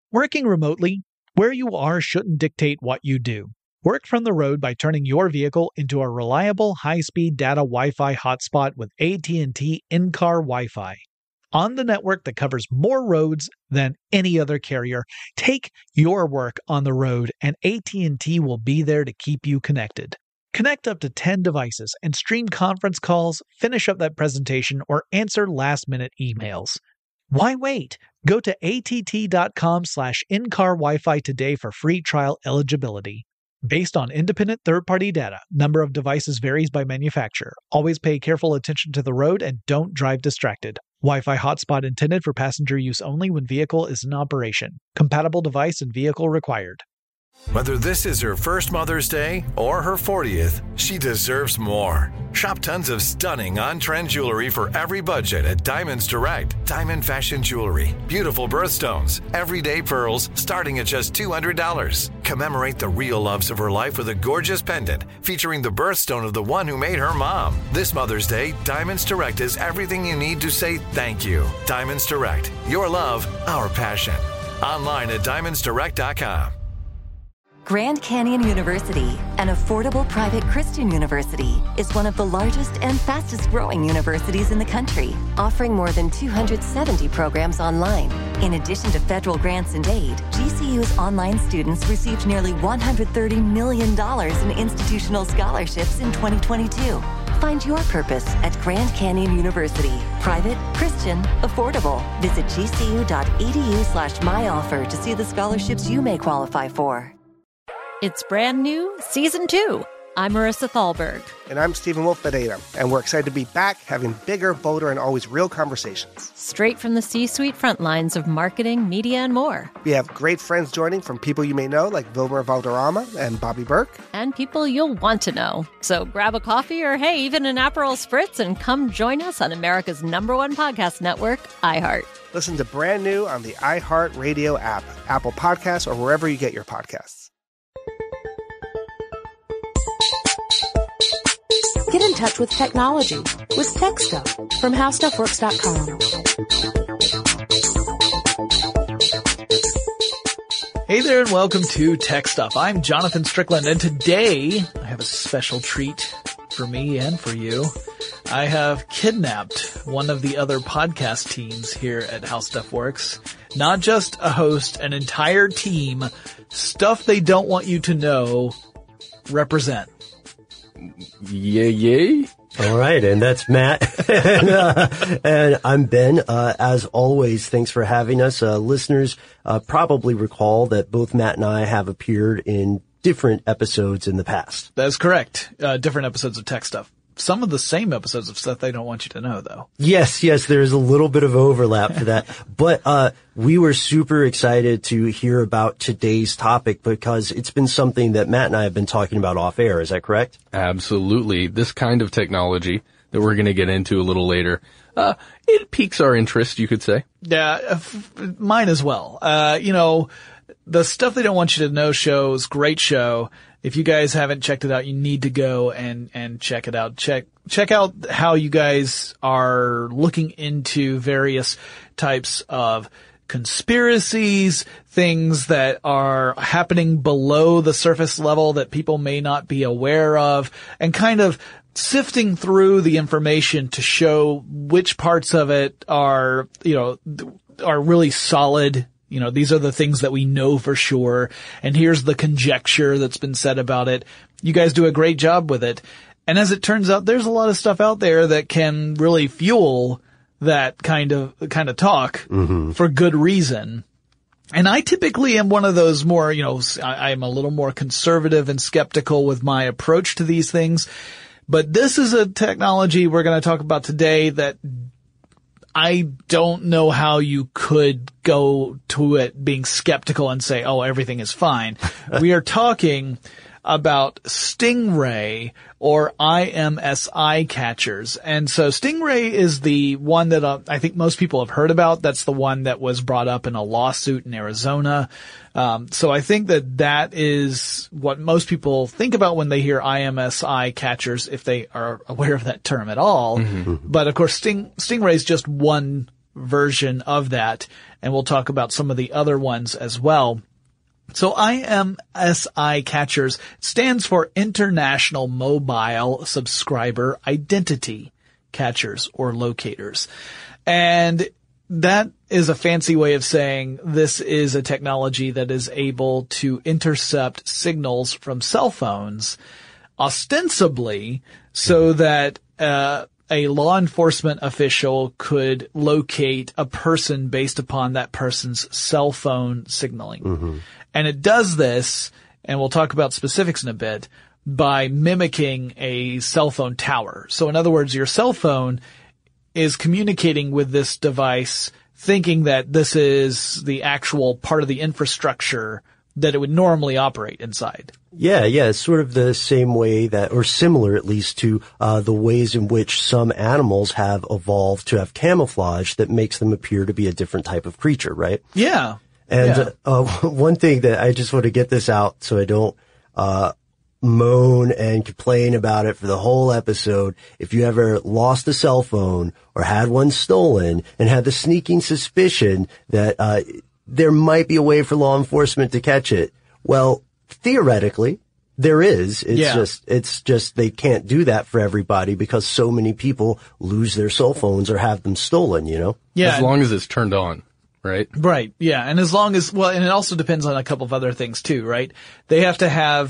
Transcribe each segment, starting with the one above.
Working remotely, where you are shouldn't dictate what you do. Work from the road by turning your vehicle into a reliable high-speed data Wi-Fi hotspot with AT&T in-car Wi-Fi. On the network that covers more roads than any other carrier, take your work on the road and AT&T will be there to keep you connected. Connect up to 10 devices and stream conference calls, finish up that presentation, or answer last-minute emails. Why wait? Go to att.com/in-car Wi-Fi today for free trial eligibility. Based on independent third-party data, number of devices varies by manufacturer. Always pay careful attention to the road and don't drive distracted. Wi-Fi hotspot intended for passenger use only when vehicle is in operation. Compatible device and vehicle required. Whether this is her first Mother's Day or her 40th, she deserves more. Shop tons of stunning on-trend jewelry for every budget at Diamonds Direct. Diamond fashion jewelry, beautiful birthstones, everyday pearls starting at just $200. Commemorate the real loves of her life with a gorgeous pendant featuring the birthstone of the one who made her mom. This Mother's Day, Diamonds Direct is everything you need to say thank you. Diamonds Direct, your love, our passion. Online at diamondsdirect.com. Grand Canyon University, an affordable private Christian university, is one of the largest and fastest growing universities in the country, offering more than 270 programs online. In addition to federal grants and aid, GCU's online students received nearly $130 million in institutional scholarships in 2022. Find your purpose at Grand Canyon University. Private, Christian, affordable. Visit gcu.edu/myoffer to see the scholarships you may qualify for. It's brand new, Season 2. I'm Marissa Thalberg. And I'm Stephen Wolf Pereira, and we're excited to be back having bigger, bolder, and always real conversations. Straight from the C-suite front lines of marketing, media, and more. We have great friends joining from people you may know, like Wilmer Valderrama and Bobby Burke. And people you'll want to know. So grab a coffee or, hey, even an Aperol Spritz and come join us on America's #1 podcast network, iHeart. Listen to Brand New on the iHeart Radio app, Apple Podcasts, or wherever you get your podcasts. Get in touch with technology with Tech Stuff from HowStuffWorks.com. Hey there and welcome to Tech Stuff. I'm Jonathan Strickland, and today I have a special treat for me and for you. I have kidnapped one of the other podcast teams here at How Stuff Works. Not just a host, an entire team. Stuff they don't want you to know. Represent. Yay. All right. And that's Matt. and I'm Ben. As always, thanks for having us. Listeners, probably recall that both Matt and I have appeared in different episodes in the past. That's correct. Different episodes of Tech Stuff. Some of the same episodes of Stuff They Don't Want You to Know, though. Yes, there's a little bit of overlap for that. But we were super excited to hear about today's topic because it's been something that Matt and I have been talking about off air. Is that correct? Absolutely. This kind of technology that we're going to get into a little later, it piques our interest, you could say. Yeah, mine as well. The Stuff They Don't Want You to Know show is a great show. If you guys haven't checked it out, you need to go and check it out. Check out how you guys are looking into various types of conspiracies, things that are happening below the surface level that people may not be aware of, and kind of sifting through the information to show which parts of it are really solid. These are the things that we know for sure, and here's the conjecture that's been said about it. You guys do a great job with it. And as it turns out, there's a lot of stuff out there that can really fuel that kind of talk for good reason. And I typically am one of those more, I'm a little more conservative and skeptical with my approach to these things. But this is a technology we're going to talk about today that I don't know how you could go to it being skeptical and say, oh, everything is fine. We are talking about Stingray or IMSI catchers. And so Stingray is the one that I think most people have heard about. That's the one that was brought up in a lawsuit in Arizona. So I think that is what most people think about when they hear IMSI catchers, if they are aware of that term at all. Mm-hmm. But of course, Stingray is just one version of that, and we'll talk about some of the other ones as well. So IMSI Catchers stands for International Mobile Subscriber Identity Catchers or Locators. And that is a fancy way of saying this is a technology that is able to intercept signals from cell phones, ostensibly so that a law enforcement official could locate a person based upon that person's cell phone signaling. Mm-hmm. And it does this, and we'll talk about specifics in a bit, by mimicking a cell phone tower. So in other words, your cell phone is communicating with this device thinking that this is the actual part of the infrastructure that it would normally operate inside. Yeah, it's sort of the same way that, or similar at least to the ways in which some animals have evolved to have camouflage that makes them appear to be a different type of creature, right? Yeah. And one thing that I just want to get this out so I don't moan and complain about it for the whole episode. If you ever lost a cell phone or had one stolen and had the sneaking suspicion that there might be a way for law enforcement to catch it, well, theoretically, there is. It's just they can't do that for everybody because so many people lose their cell phones or have them stolen, you know? Yeah. As long as it's turned on. Right? Right. Yeah. And as long as, well, and it also depends on a couple of other things too, right? They have to have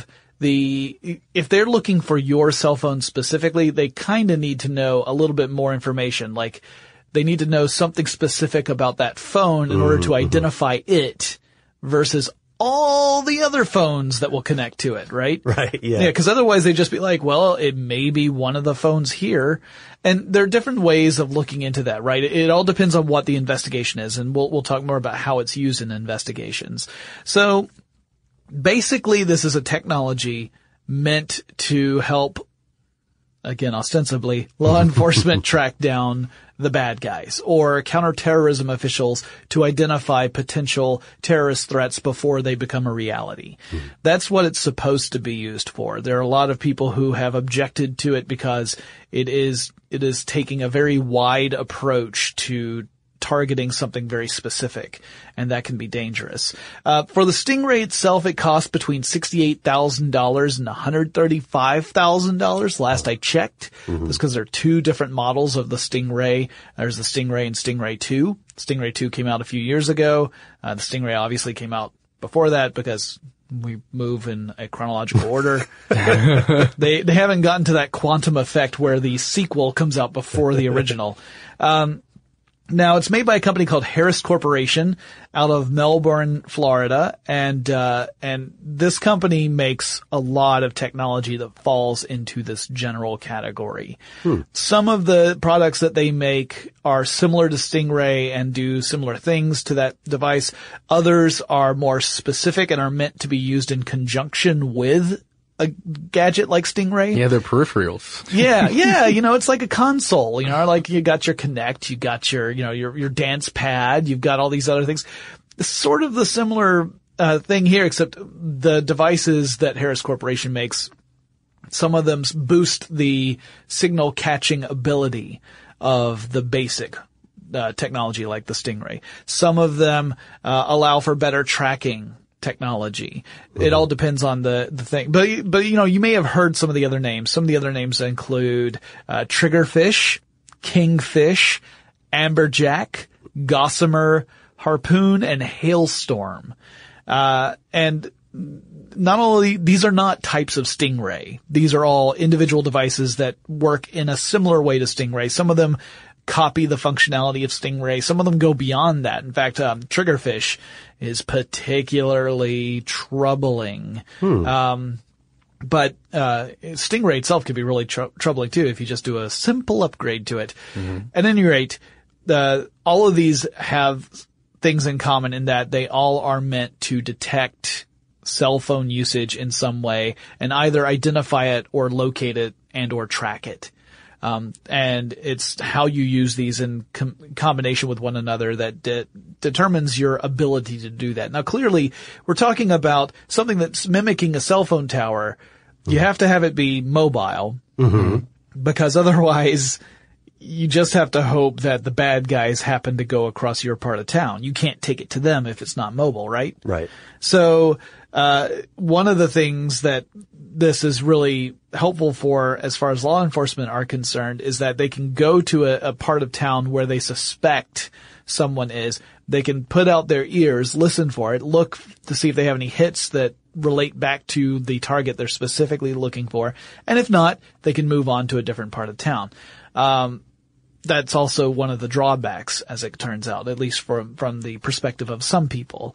if they're looking for your cell phone specifically, they kind of need to know a little bit more information. Like they need to know something specific about that phone in order to identify it versus all the other phones that will connect to it, right? Right, yeah. Yeah, because otherwise they'd just be like, well, it may be one of the phones here. And there are different ways of looking into that, right? It all depends on what the investigation is, and we'll talk more about how it's used in investigations. So basically this is a technology meant to help, again, ostensibly, law enforcement track down the bad guys or counterterrorism officials to identify potential terrorist threats before they become a reality. That's what it's supposed to be used for. There are a lot of people who have objected to it because it is taking a very wide approach to targeting something very specific, and that can be dangerous. For the Stingray itself, it costs between $68,000 and $135,000 last I checked. That's because there are two different models of the Stingray. There's the Stingray and Stingray 2. Stingray 2 came out a few years ago. The Stingray obviously came out before that because we move in a chronological order. They haven't gotten to that quantum effect where the sequel comes out before the original. Now, it's made by a company called Harris Corporation out of Melbourne, Florida, and this company makes a lot of technology that falls into this general category. Some of the products that they make are similar to Stingray and do similar things to that device. Others are more specific and are meant to be used in conjunction with a gadget like Stingray. Yeah, they're peripherals. Yeah, it's like a console, like you got your Kinect, you got your dance pad, you've got all these other things. It's sort of the similar thing here, except the devices that Harris Corporation makes, some of them boost the signal catching ability of the basic technology like the Stingray. Some of them allow for better tracking technology. It all depends on the thing. But you may have heard some of the other names. Some of the other names include Triggerfish, Kingfish, Amberjack, Gossamer, Harpoon, and Hailstorm. And not only, these are not types of Stingray. These are all individual devices that work in a similar way to Stingray. Some of them copy the functionality of Stingray. Some of them go beyond that. In fact, Triggerfish is particularly troubling. But Stingray itself can be really troubling too if you just do a simple upgrade to it. At any rate, all of these have things in common in that they all are meant to detect cell phone usage in some way and either identify it or locate it and or track it. And it's how you use these in combination with one another that determines your ability to do that. Now, clearly, we're talking about something that's mimicking a cell phone tower. You have to have it be mobile because otherwise you just have to hope that the bad guys happen to go across your part of town. You can't take it to them if it's not mobile, right? Right. So, one of the things that this is really helpful for as far as law enforcement are concerned is that they can go to a part of town where they suspect someone is. They can put out their ears, listen for it, look to see if they have any hits that relate back to the target they're specifically looking for. And if not, they can move on to a different part of town. That's also one of the drawbacks, as it turns out, at least from the perspective of some people.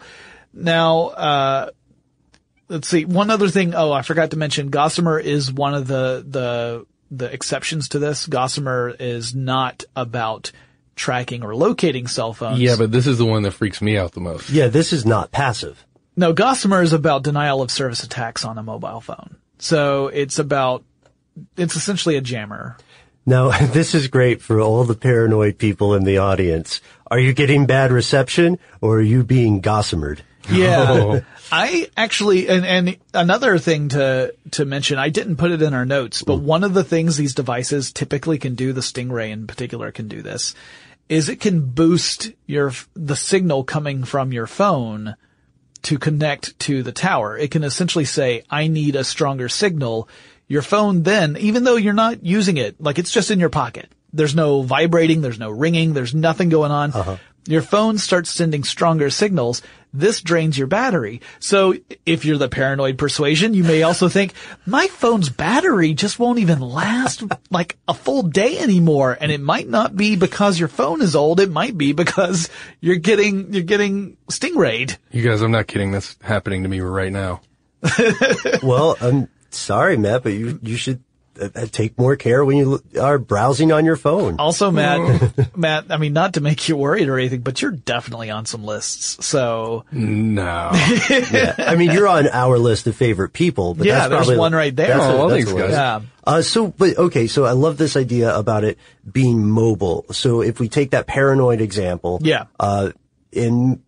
Now, let's see. One other thing. Oh, I forgot to mention Gossamer is one of the exceptions to this. Gossamer is not about tracking or locating cell phones. Yeah, but this is the one that freaks me out the most. Yeah, this is not passive. No, Gossamer is about denial of service attacks on a mobile phone. So it's essentially a jammer. Now, this is great for all the paranoid people in the audience. Are you getting bad reception or are you being gossamered? Yeah. Oh. I actually, and another thing to mention, I didn't put it in our notes, but one of the things these devices typically can do, the Stingray in particular can do this, is it can boost the signal coming from your phone to connect to the tower. It can essentially say, I need a stronger signal. Your phone then, even though you're not using it, like it's just in your pocket. There's no vibrating, there's no ringing, there's nothing going on. Uh-huh. Your phone starts sending stronger signals. This drains your battery. So if you're the paranoid persuasion, you may also think, my phone's battery just won't even last like a full day anymore. And it might not be because your phone is old. It might be because you're getting Stingrayed. You guys, I'm not kidding. That's happening to me right now. Well, I'm sorry, Matt, but you should take more care when you are browsing on your phone. Also, Matt, I mean, not to make you worried or anything, but you're definitely on some lists, so. No. Yeah. I mean, you're on our list of favorite people, but that's probably there's one right there. Thanks, guys. Yeah. So I love this idea about it being mobile. So if we take that paranoid example. Yeah. In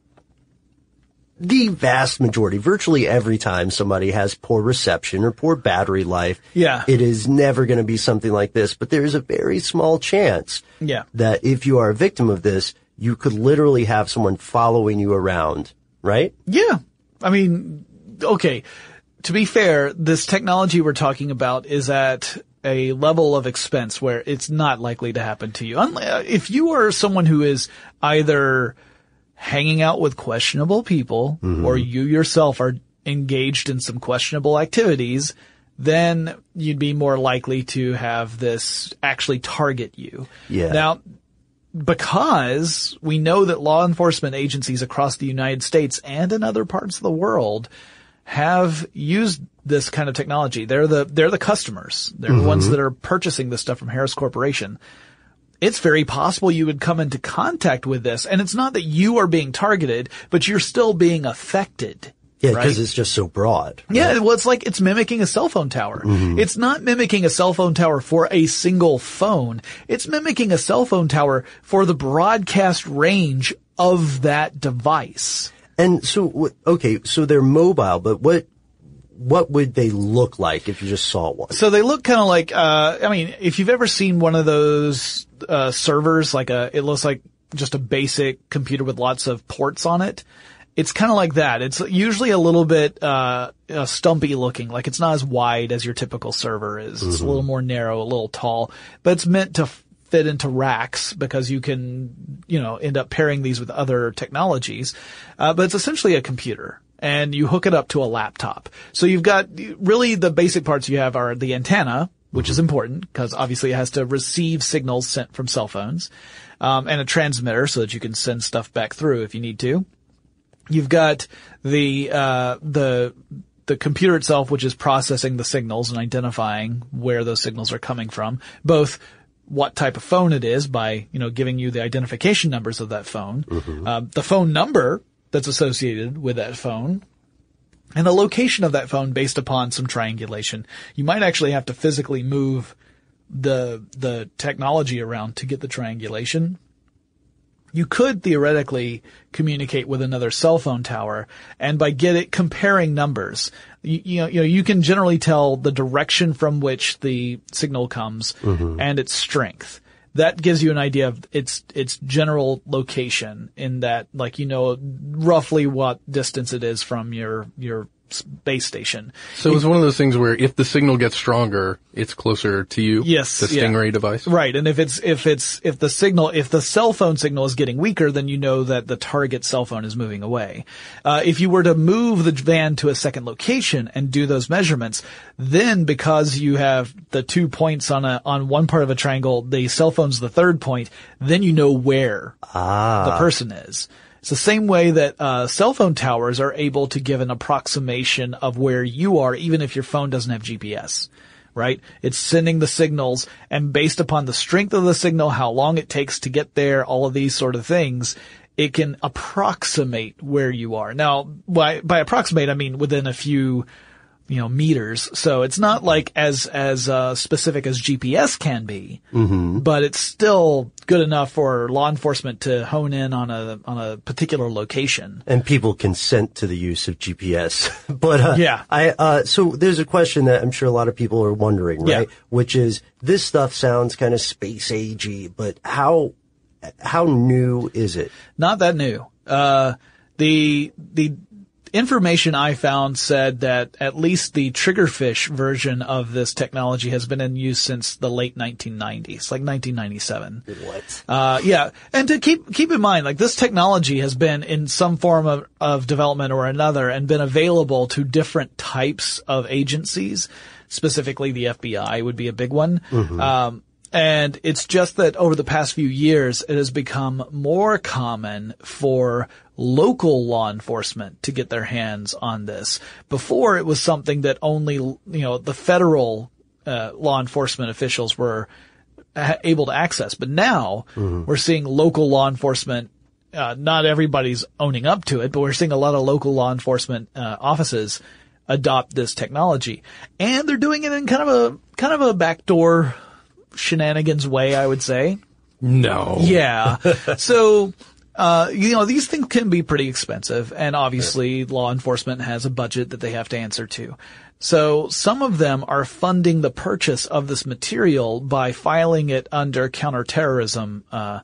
the vast majority, virtually every time somebody has poor reception or poor battery life, it is never going to be something like this. But there is a very small chance that if you are a victim of this, you could literally have someone following you around, right? Yeah. I mean, okay. To be fair, this technology we're talking about is at a level of expense where it's not likely to happen to you. If you are someone who is either hanging out with questionable people, or you yourself are engaged in some questionable activities, then you'd be more likely to have this actually target you. Yeah. Now, because we know that law enforcement agencies across the United States and in other parts of the world have used this kind of technology. They're the customers. They're the ones that are purchasing this stuff from Harris Corporation. It's very possible you would come into contact with this, and it's not that you are being targeted, but you're still being affected. Yeah, because it's just so broad. Right? Yeah, well, it's mimicking a cell phone tower. It's not mimicking a cell phone tower for a single phone. It's mimicking a cell phone tower for the broadcast range of that device. And so, okay, so they're mobile, but what would they look like if you just saw one? So they look kind of like, I mean, if you've ever seen one of those, servers, it looks like just a basic computer with lots of ports on it. It's kind of like that. It's usually a little bit, stumpy looking, like it's not as wide as your typical server is. It's a little more narrow, a little tall, but it's meant to fit into racks because you can, end up pairing these with other technologies. But it's essentially a computer. And you hook it up to a laptop. So you've got really the basic parts you have are the antenna, which is important because obviously it has to receive signals sent from cell phones, and a transmitter so that you can send stuff back through if you need to. You've got the computer itself, which is processing the signals and identifying where those signals are coming from, both what type of phone it is by, giving you the identification numbers of that phone, the phone number that's associated with that phone, and the location of that phone based upon some triangulation. You might actually have to physically move the technology around to get the triangulation. You could theoretically communicate with another cell phone tower, and by comparing numbers, you can generally tell the direction from which the signal comes and its strength. that gives you an idea of its general location in that, like, you know, roughly what distance it is from your base station. So it's one of those things where if the signal gets stronger, it's closer to you. Yes. The Stingray device. Right. And if the cell phone signal is getting weaker, then you know that the target cell phone is moving away. If you were to move the van to a second location and do those measurements, then because you have the 2 points on one part of a triangle, the cell phone's the third point, then you know where the person is. It's the same way that cell phone towers are able to give an approximation of where you are, even if your phone doesn't have GPS, right? It's sending the signals, and based upon the strength of the signal, how long it takes to get there, all of these sort of things, it can approximate where you are. Now, by approximate, I mean within a few, meters. So it's not like as specific as GPS can be, but it's still good enough for law enforcement to hone in on a particular location. And people consent to the use of GPS. But, so there's a question that I'm sure a lot of people are wondering, right? Yeah. Which is, this stuff sounds kind of space agey, but how new is it? Not that new. The information I found said that at least the triggerfish version of this technology has been in use since the late 1990s, like 1997. What? Yeah. And to keep in mind, like, this technology has been in some form of development or another and been available to different types of agencies. Specifically, the FBI would be a big one. And it's just that over the past few years, it has become more common for local law enforcement to get their hands on this. Before, it was something that only, the federal law enforcement officials were able to access. But now we're seeing local law enforcement. Not everybody's owning up to it, but we're seeing a lot of local law enforcement offices adopt this technology, and they're doing it in kind of a backdoor shenanigans way, I would say. No. Yeah. So, these things can be pretty expensive, and obviously law enforcement has a budget that they have to answer to. So some of them are funding the purchase of this material by filing it under counterterrorism,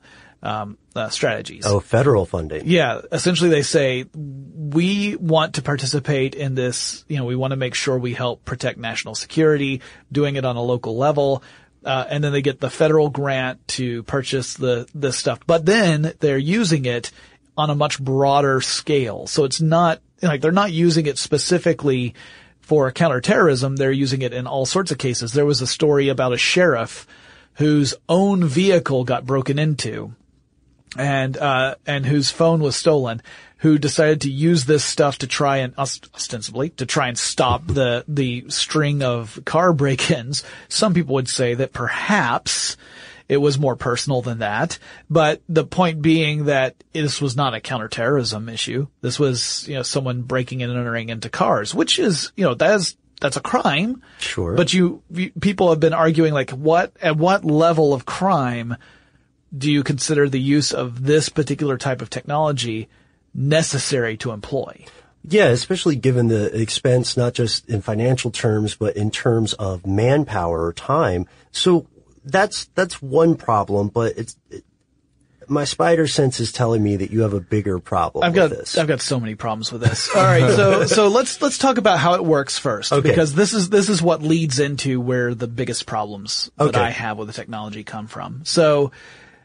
strategies. Oh, federal funding. Yeah. Essentially they say, we want to participate in this, we want to make sure we help protect national security, doing it on a local level. And then they get the federal grant to purchase this stuff. But then they're using it on a much broader scale. So it's not, they're not using it specifically for counterterrorism. They're using it in all sorts of cases. There was a story about a sheriff whose own vehicle got broken into and whose phone was stolen, who decided to use this stuff to try and ostensibly to try and stop the string of car break-ins. Some people would say that perhaps it was more personal than that, but the point being that this was not a counterterrorism issue. This was, someone breaking and entering into cars, which is, that's a crime. Sure. But people have been arguing, like, at what level of crime do you consider the use of this particular type of technology necessary to employ? Yeah, especially given the expense, not just in financial terms, but in terms of manpower or time. So that's one problem, but my spider sense is telling me that you have a bigger problem with this. I've got so many problems with this. All right. So let's talk about how it works first, because this is what leads into where the biggest problems that I have with the technology come from. So,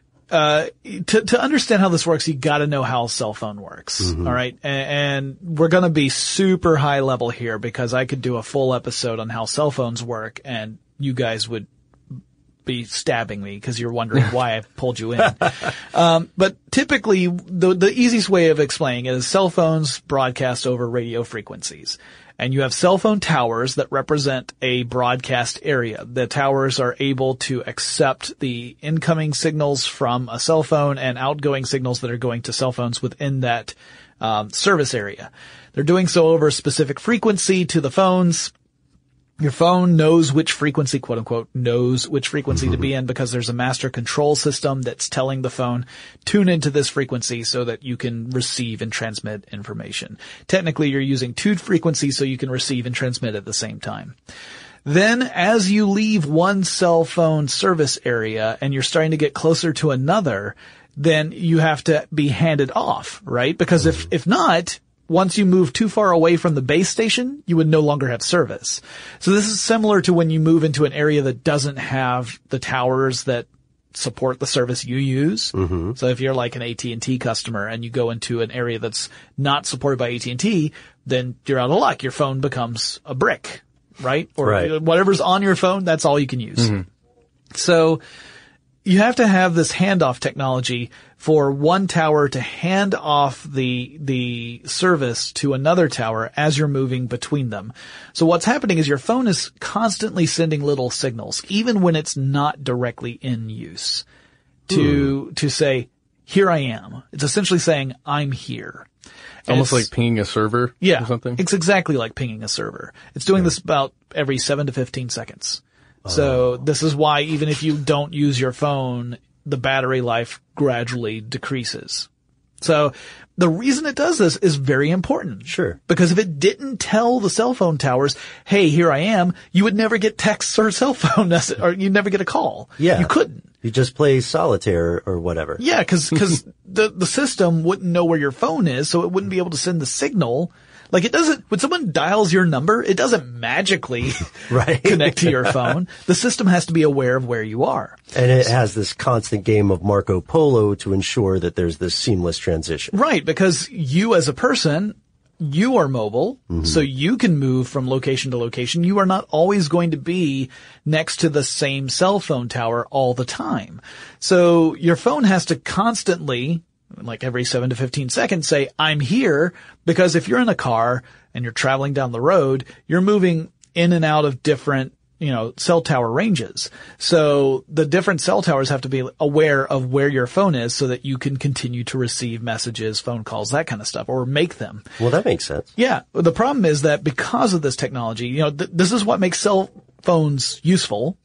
to understand how this works, you gotta know how a cell phone works. All right. And we're gonna be super high level here, because I could do a full episode on how cell phones work and you guys would be stabbing me because you're wondering why I pulled you in. But typically the easiest way of explaining it is cell phones broadcast over radio frequencies. And you have cell phone towers that represent a broadcast area. The towers are able to accept the incoming signals from a cell phone and outgoing signals that are going to cell phones within that service area. They're doing so over a specific frequency to the phones. Your phone knows which frequency, quote unquote, knows which frequency to be in, because there's a master control system that's telling the phone, tune into this frequency so that you can receive and transmit information. Technically, you're using two frequencies so you can receive and transmit at the same time. Then as you leave one cell phone service area and you're starting to get closer to another, then you have to be handed off, right? Because if not, once you move too far away from the base station, you would no longer have service. So this is similar to when you move into an area that doesn't have the towers that support the service you use. Mm-hmm. So if you're like an AT&T customer and you go into an area that's not supported by AT&T, then you're out of luck. Your phone becomes a brick, right? Or whatever's on your phone, that's all you can use. Mm-hmm. So you have to have this handoff technology for one tower to hand off the service to another tower as you're moving between them. So what's happening is your phone is constantly sending little signals, even when it's not directly in use, to say, here I am. It's essentially saying, I'm here. Almost like pinging a server or something? It's exactly like pinging a server. It's doing this about every 7 to 15 seconds. So this is why even if you don't use your phone, the battery life gradually decreases. So the reason it does this is very important. Sure. Because if it didn't tell the cell phone towers, hey, here I am, you would never get texts or cell phone message, or you'd never get a call. Yeah. You couldn't. You just play solitaire or whatever. Yeah, cause the system wouldn't know where your phone is, so it wouldn't be able to send the signal. Like it doesn't, when someone dials your number, it doesn't magically connect to your phone. The system has to be aware of where you are. And it has this constant game of Marco Polo to ensure that there's this seamless transition. Right, because you as a person, you are mobile, so you can move from location to location. You are not always going to be next to the same cell phone tower all the time. So your phone has to constantly, like every 7 to 15 seconds, say, I'm here, because if you're in a car and you're traveling down the road, you're moving in and out of different, cell tower ranges. So the different cell towers have to be aware of where your phone is so that you can continue to receive messages, phone calls, that kind of stuff, or make them. Well, that makes sense. Yeah. The problem is that because of this technology, this is what makes cell phones useful.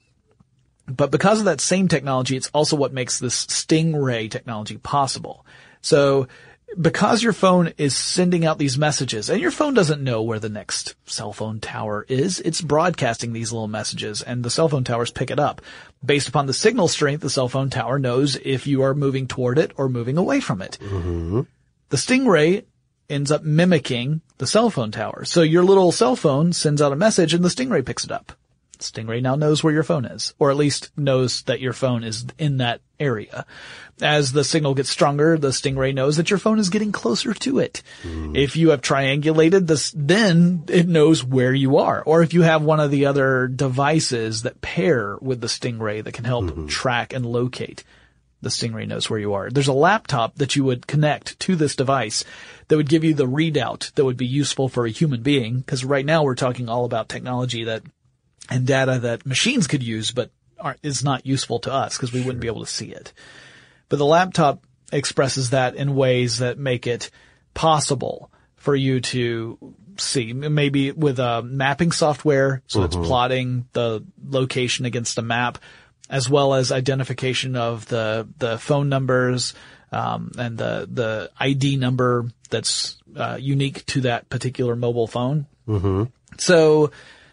But because of that same technology, it's also what makes this Stingray technology possible. So because your phone is sending out these messages, and your phone doesn't know where the next cell phone tower is, it's broadcasting these little messages, and the cell phone towers pick it up. Based upon the signal strength, the cell phone tower knows if you are moving toward it or moving away from it. Mm-hmm. The Stingray ends up mimicking the cell phone tower. So your little cell phone sends out a message, and the Stingray picks it up. Stingray now knows where your phone is, or at least knows that your phone is in that area. As the signal gets stronger, the Stingray knows that your phone is getting closer to it. If you have triangulated this, then it knows where you are. Or if you have one of the other devices that pair with the Stingray that can help track and locate, the Stingray knows where you are. There's a laptop that you would connect to this device that would give you the readout that would be useful for a human being, because right now we're talking all about technology and data that machines could use, but is not useful to us because we wouldn't be able to see it. But the laptop expresses that in ways that make it possible for you to see, maybe with a mapping software. So it's plotting the location against a map, as well as identification of the phone numbers, and the ID number that's unique to that particular mobile phone. Mm-hmm. So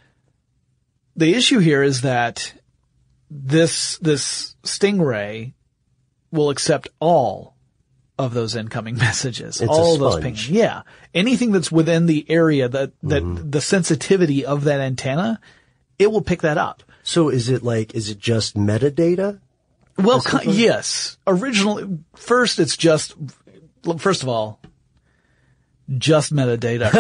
the issue here is that this Stingray will accept all of those incoming messages, it's all a of those sponge. pings. Yeah. Anything that's within the area that the sensitivity of that antenna, it will pick that up. So is it just metadata? Well, yes. First of all, just metadata.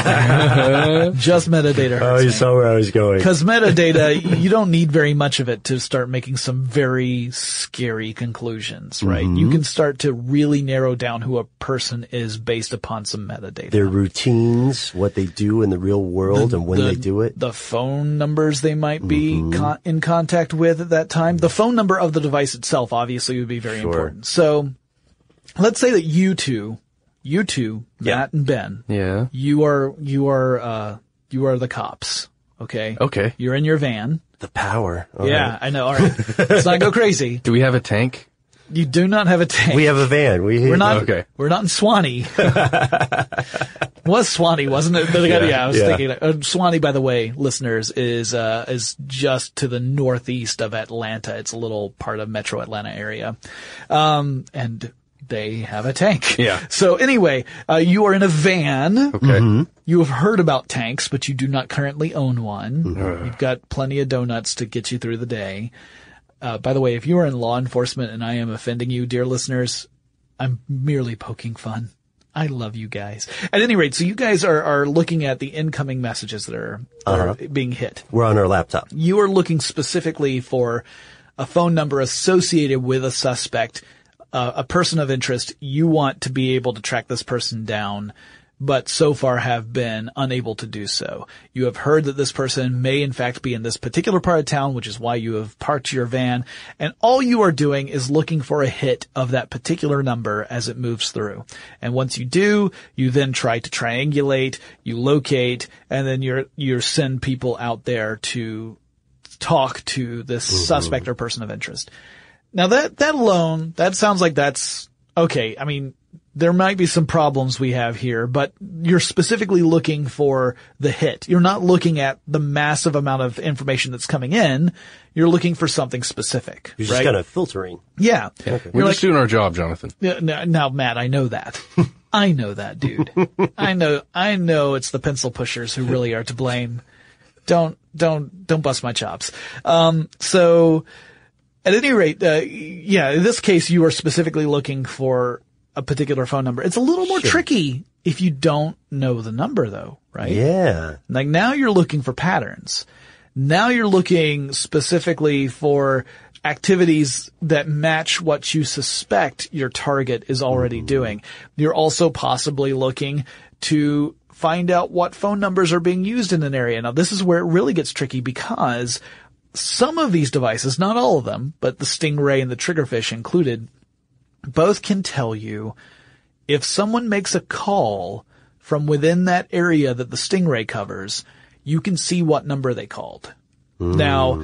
Just metadata. Oh, you saw where I was going. Because metadata, you don't need very much of it to start making some very scary conclusions, right? You can start to really narrow down who a person is based upon some metadata. Their routines, what they do in the real world, and when they do it. The phone numbers they might be in contact with at that time. The phone number of the device itself obviously would be very important. So let's say that you two, Matt and Ben. Yeah. You are the cops. Okay. Okay. You're in your van. The power. All yeah, right. I know. All right. Let's not go crazy. Do we have a tank? You do not have a tank. We have a van. We're not in Swanee. Was Swanee, wasn't it? Yeah, I was Yeah. thinking. Swanee, by the way, listeners, is just to the northeast of Atlanta. It's a little part of Metro Atlanta area, and they have a tank. Yeah. So anyway, you are in a van. Okay. You have heard about tanks, but you do not currently own one. You've got plenty of donuts to get you through the day. By the way, if you are in law enforcement and I am offending you, dear listeners, I'm merely poking fun. I love you guys. At any rate, so you guys are looking at the incoming messages that are being hit. We're on our laptop. You are looking specifically for a phone number associated with a suspect, a person of interest. You want to be able to track this person down, but so far have been unable to do so. You have heard that this person may in fact be in this particular part of town, which is why you have parked your van, and all you are doing is looking for a hit of that particular number as it moves through. And once you do, you then try to triangulate, you locate, and then you send people out there to talk to this suspect or person of interest. Now that alone, that sounds like that's okay. I mean, there might be some problems we have here, but you're specifically looking for the hit. You're not looking at the massive amount of information that's coming in. You're looking for something specific. You're just right? kind of filtering. Yeah. Okay. We're just doing our job, Jonathan. Now, Matt, I know that. I know that, dude. I know it's the pencil pushers who really are to blame. Don't bust my chops. So at any rate, in this case, you are specifically looking for a particular phone number. It's a little more tricky if you don't know the number though, right? Yeah. Like now you're looking for patterns. Now you're looking specifically for activities that match what you suspect your target is already doing. You're also possibly looking to find out what phone numbers are being used in an area. Now this is where it really gets tricky because some of these devices, not all of them, but the Stingray and the Triggerfish included, both can tell you if someone makes a call from within that area that the Stingray covers, you can see what number they called. Now,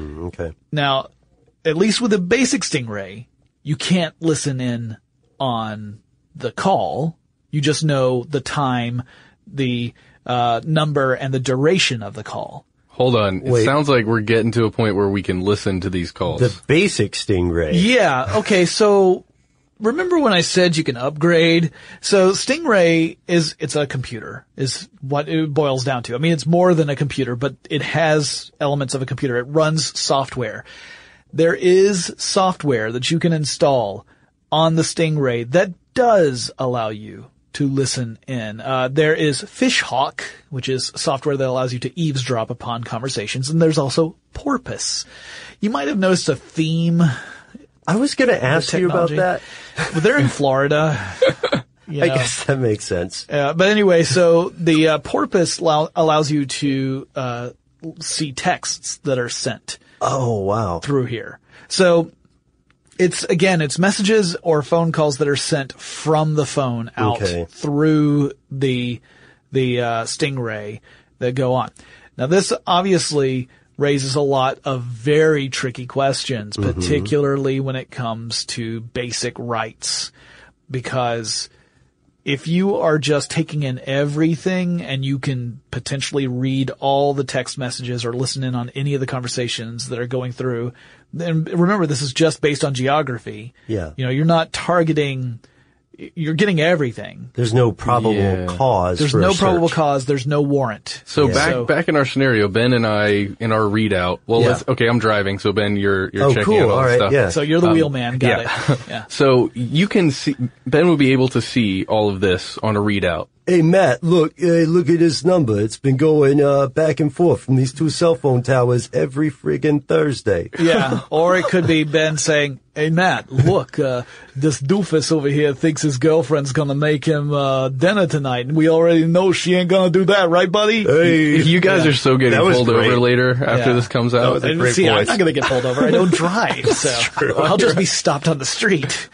at least with a basic Stingray, you can't listen in on the call. You just know the time, the number, and the duration of the call. Hold on. Wait. It sounds like we're getting to a point where we can listen to these calls. The basic Stingray. Yeah. Okay. So remember when I said you can upgrade? So Stingray it's a computer is what it boils down to. I mean, it's more than a computer, but it has elements of a computer. It runs software. There is software that you can install on the Stingray that does allow you to listen in. There is Fishhawk, which is software that allows you to eavesdrop upon conversations, and there's also Porpoise. You might have noticed a theme. I was going to ask you about that. But they're in Florida. I guess that makes sense. But anyway, so the Porpoise allows you to see texts that are sent. Oh, wow. Through here. So it's messages or phone calls that are sent from the phone out through the Stingray that go on. Now this obviously raises a lot of very tricky questions, particularly when it comes to basic rights, because if you are just taking in everything and you can potentially read all the text messages or listen in on any of the conversations that are going through, then remember this is just based on geography. Yeah. You know, you're not targeting, you're getting everything. There's no probable cause. There's no probable cause. There's no warrant. So back in our scenario, Ben and I, in our readout, I'm driving. So Ben, you're checking out all the stuff. Yeah. So you're the wheelman. Got it. Yeah. So you can see, Ben will be able to see all of this on a readout. Hey, Matt, look at this number. It's been going back and forth from these two cell phone towers every friggin' Thursday. Yeah. Or it could be Ben saying, hey, Matt, look, this doofus over here thinks his girlfriend's gonna make him dinner tonight, and we already know she ain't gonna do that, right, buddy? Hey. You guys are so getting pulled over later after this comes out. I'm not gonna get pulled over. I don't drive, so I'll just be stopped on the street.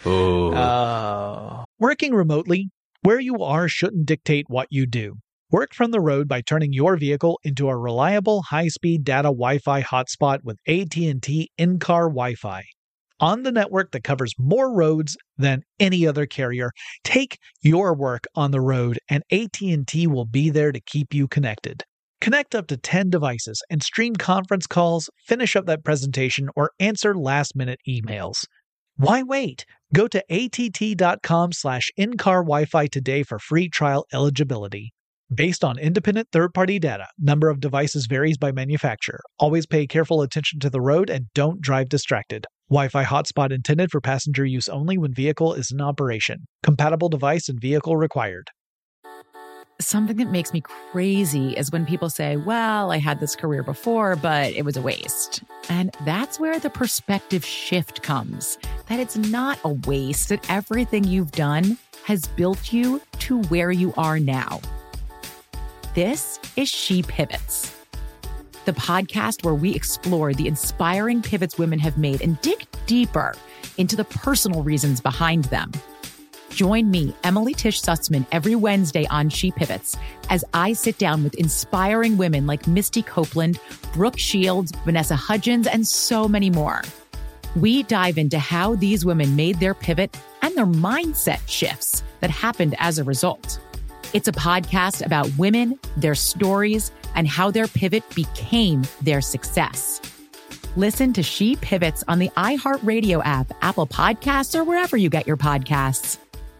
Working remotely, where you are shouldn't dictate what you do. Work from the road by turning your vehicle into a reliable high-speed data Wi-Fi hotspot with AT&T in-car Wi-Fi. on the network that covers more roads than any other carrier. Take your work on the road, and AT&T will be there to keep you connected. Connect up to 10 devices and stream conference calls, finish up that presentation, or answer last-minute emails. Why wait? Go to att.com/in-car Wi-Fi today for free trial eligibility. Based on independent third-party data, number of devices varies by manufacturer. Always pay careful attention to the road and don't drive distracted. Wi-Fi hotspot intended for passenger use only when vehicle is in operation. Compatible device and vehicle required. Something that makes me crazy is when people say, well, I had this career before, but it was a waste. And that's where the perspective shift comes. That it's not a waste, that everything you've done has built you to where you are now. This is She Pivots, the podcast where we explore the inspiring pivots women have made and dig deeper into the personal reasons behind them. Join me, Emily Tish Sussman, every Wednesday on She Pivots as I sit down with inspiring women like Misty Copeland, Brooke Shields, Vanessa Hudgens, and so many more. We dive into how these women made their pivot and their mindset shifts that happened as a result. It's a podcast about women, their stories, and how their pivot became their success. Listen to She Pivots on the iHeartRadio app, Apple Podcasts, or wherever you get your podcasts.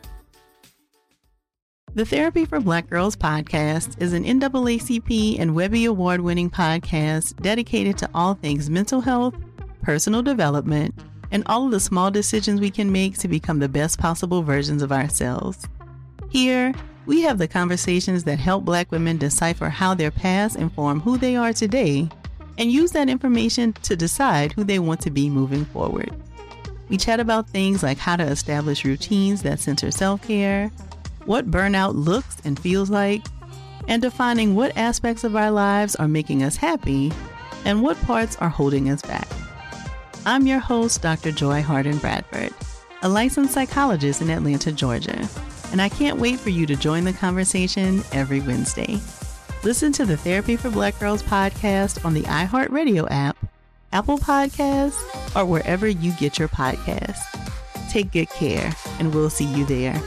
The Therapy for Black Girls podcast is an NAACP and Webby Award-winning podcast dedicated to all things mental health, personal development, and all of the small decisions we can make to become the best possible versions of ourselves. Here, we have the conversations that help Black women decipher how their past inform who they are today and use that information to decide who they want to be moving forward. We chat about things like how to establish routines that center self-care, what burnout looks and feels like, and defining what aspects of our lives are making us happy and what parts are holding us back. I'm your host, Dr. Joy Harden Bradford, a licensed psychologist in Atlanta, Georgia, and I can't wait for you to join the conversation every Wednesday. Listen to the Therapy for Black Girls podcast on the iHeartRadio app, Apple Podcasts, or wherever you get your podcasts. Take good care, and we'll see you there.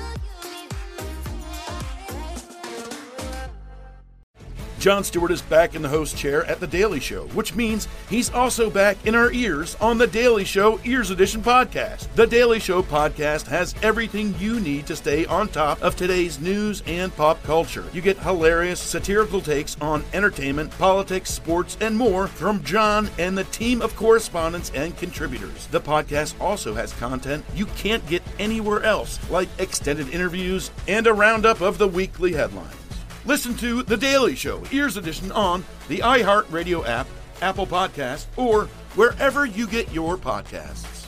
Jon Stewart is back in the host chair at The Daily Show, which means he's also back in our ears on The Daily Show Ears Edition podcast. The Daily Show podcast has everything you need to stay on top of today's news and pop culture. You get hilarious, satirical takes on entertainment, politics, sports, and more from Jon and the team of correspondents and contributors. The podcast also has content you can't get anywhere else, like extended interviews and a roundup of the weekly headlines. Listen to The Daily Show, Ears Edition, on the iHeartRadio app, Apple Podcasts, or wherever you get your podcasts.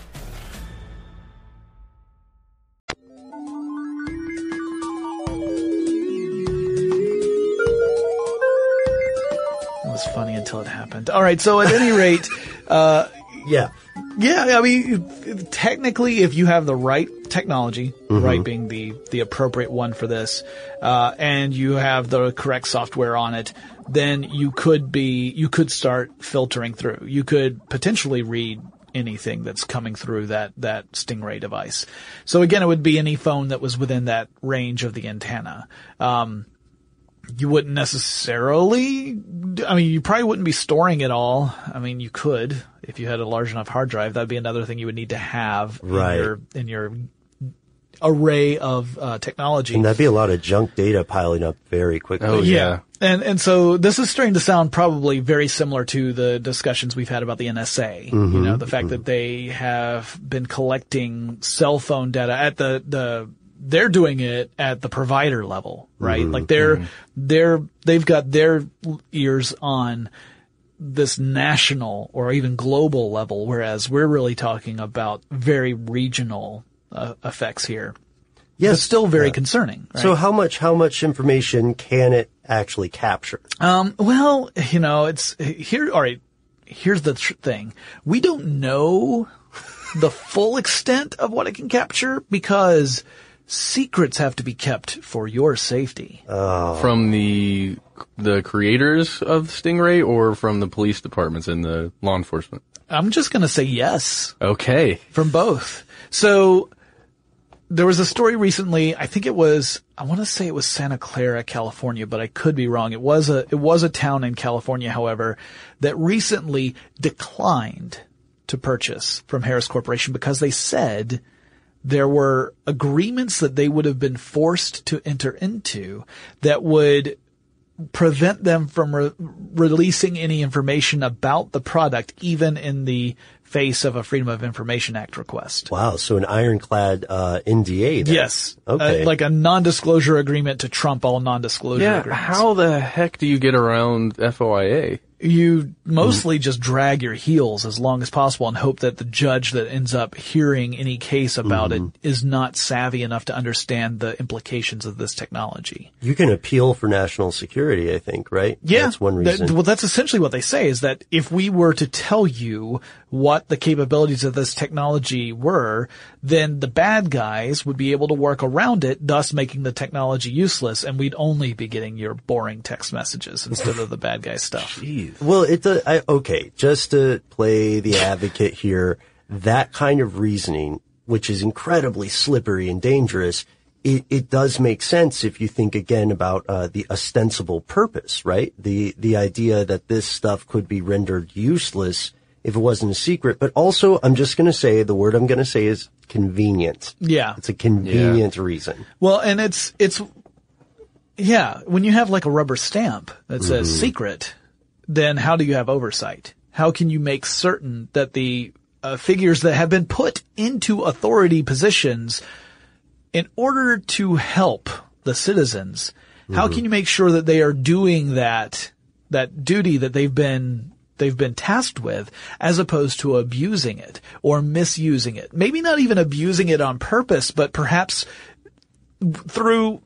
It was funny until it happened. All right, so at any rate, Yeah, I mean, technically, if you have the right technology, right being the appropriate one for this, and you have the correct software on it, then you could start filtering through. You could potentially read anything that's coming through that Stingray device. So again, it would be any phone that was within that range of the antenna. You wouldn't necessarily, I mean, you probably wouldn't be storing it all. I mean, you could, if you had a large enough hard drive. That'd be another thing you would need to have in your array of technology. And that'd be a lot of junk data piling up very quickly. Oh, yeah. And so this is starting to sound probably very similar to the discussions we've had about the NSA. You know, the fact that they have been collecting cell phone data at they're doing it at the provider level, right? Like they've got their ears on this national or even global level, whereas we're really talking about very regional effects here. Yes, but still very concerning. Right? So how much information can it actually capture? Well, you know, it's here. All right, here's the thing: we don't know the full extent of what it can capture because secrets have to be kept for your safety. From the creators of Stingray or from the police departments and the law enforcement? I'm just going to say yes. Okay. From both. So there was a story recently, I want to say it was Santa Clara, California, but I could be wrong. It was a town in California, however, that recently declined to purchase from Harris Corporation because they said there were agreements that they would have been forced to enter into that would prevent them from releasing any information about the product, even in the face of a Freedom of Information Act request. Wow, so an ironclad NDA then. Yes. Okay. Like a non-disclosure agreement to trump all non-disclosure agreements. How the heck do you get around FOIA? You mostly just drag your heels as long as possible and hope that the judge that ends up hearing any case about it is not savvy enough to understand the implications of this technology. You can appeal for national security, I think, right? Yeah. That's one reason. That's essentially what they say, is that if we were to tell you what the capabilities of this technology were, then the bad guys would be able to work around it, thus making the technology useless, and we'd only be getting your boring text messages instead of the bad guy stuff. Jeez. Well, okay, just to play the advocate here, that kind of reasoning, which is incredibly slippery and dangerous, it does make sense if you think again about the ostensible purpose, right? The idea that this stuff could be rendered useless if it wasn't a secret. But also, I'm just going to say, the word I'm going to say is convenient. Yeah. It's a convenient reason. Well, and it's when you have like a rubber stamp that says secret, then how do you have oversight? How can you make certain that the figures that have been put into authority positions in order to help the citizens, how can you make sure that they are doing that duty that they've been tasked with, as opposed to abusing it or misusing it? Maybe not even abusing it on purpose, but perhaps through,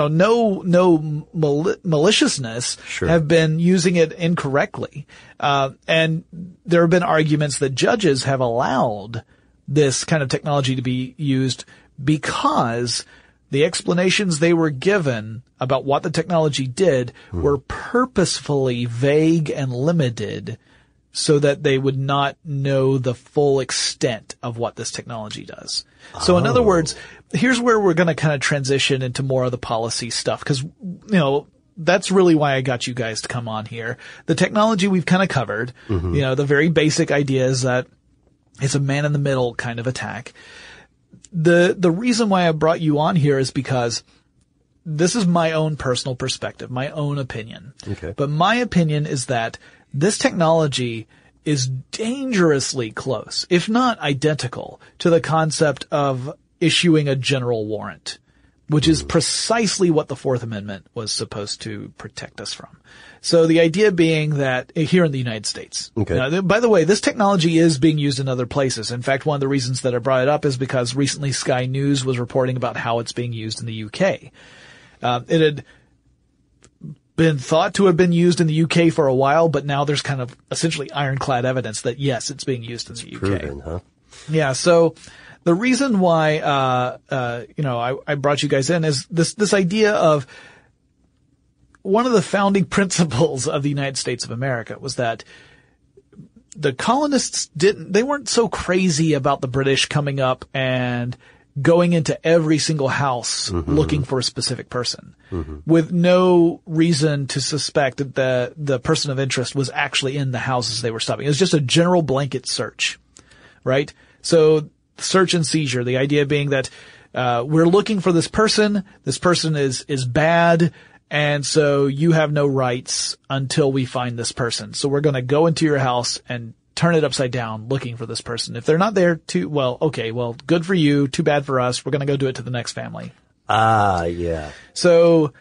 no maliciousness, have been using it incorrectly. And there have been arguments that judges have allowed this kind of technology to be used because the explanations they were given about what the technology did were purposefully vague and limited so that they would not know the full extent of what this technology does. So in other words, here's where we're going to kind of transition into more of the policy stuff, because, that's really why I got you guys to come on here. The technology we've kind of covered, the very basic idea is that it's a man-in-the-middle kind of attack. The reason why I brought you on here is because this is my own personal perspective, my own opinion. Okay. But my opinion is that this technology is dangerously close, if not identical, to the concept of issuing a general warrant, which is precisely what the Fourth Amendment was supposed to protect us from. So the idea being that here in the United States, by the way, this technology is being used in other places. In fact, one of the reasons that I brought it up is because recently Sky News was reporting about how it's being used in the UK. It had been thought to have been used in the UK for a while, but now there's kind of essentially ironclad evidence that yes, it's being used in the UK. Proven, huh? Yeah. So the reason why, I brought you guys in is this idea of one of the founding principles of the United States of America was that the colonists they weren't so crazy about the British coming up and going into every single house looking for a specific person with no reason to suspect that the person of interest was actually in the houses they were stopping. It was just a general blanket search, right? So search and seizure, the idea being that we're looking for this person is bad, and so you have no rights until we find this person. So we're going to go into your house and turn it upside down looking for this person. If they're not there good for you, too bad for us. We're going to go do it to the next family. Ah, yeah. So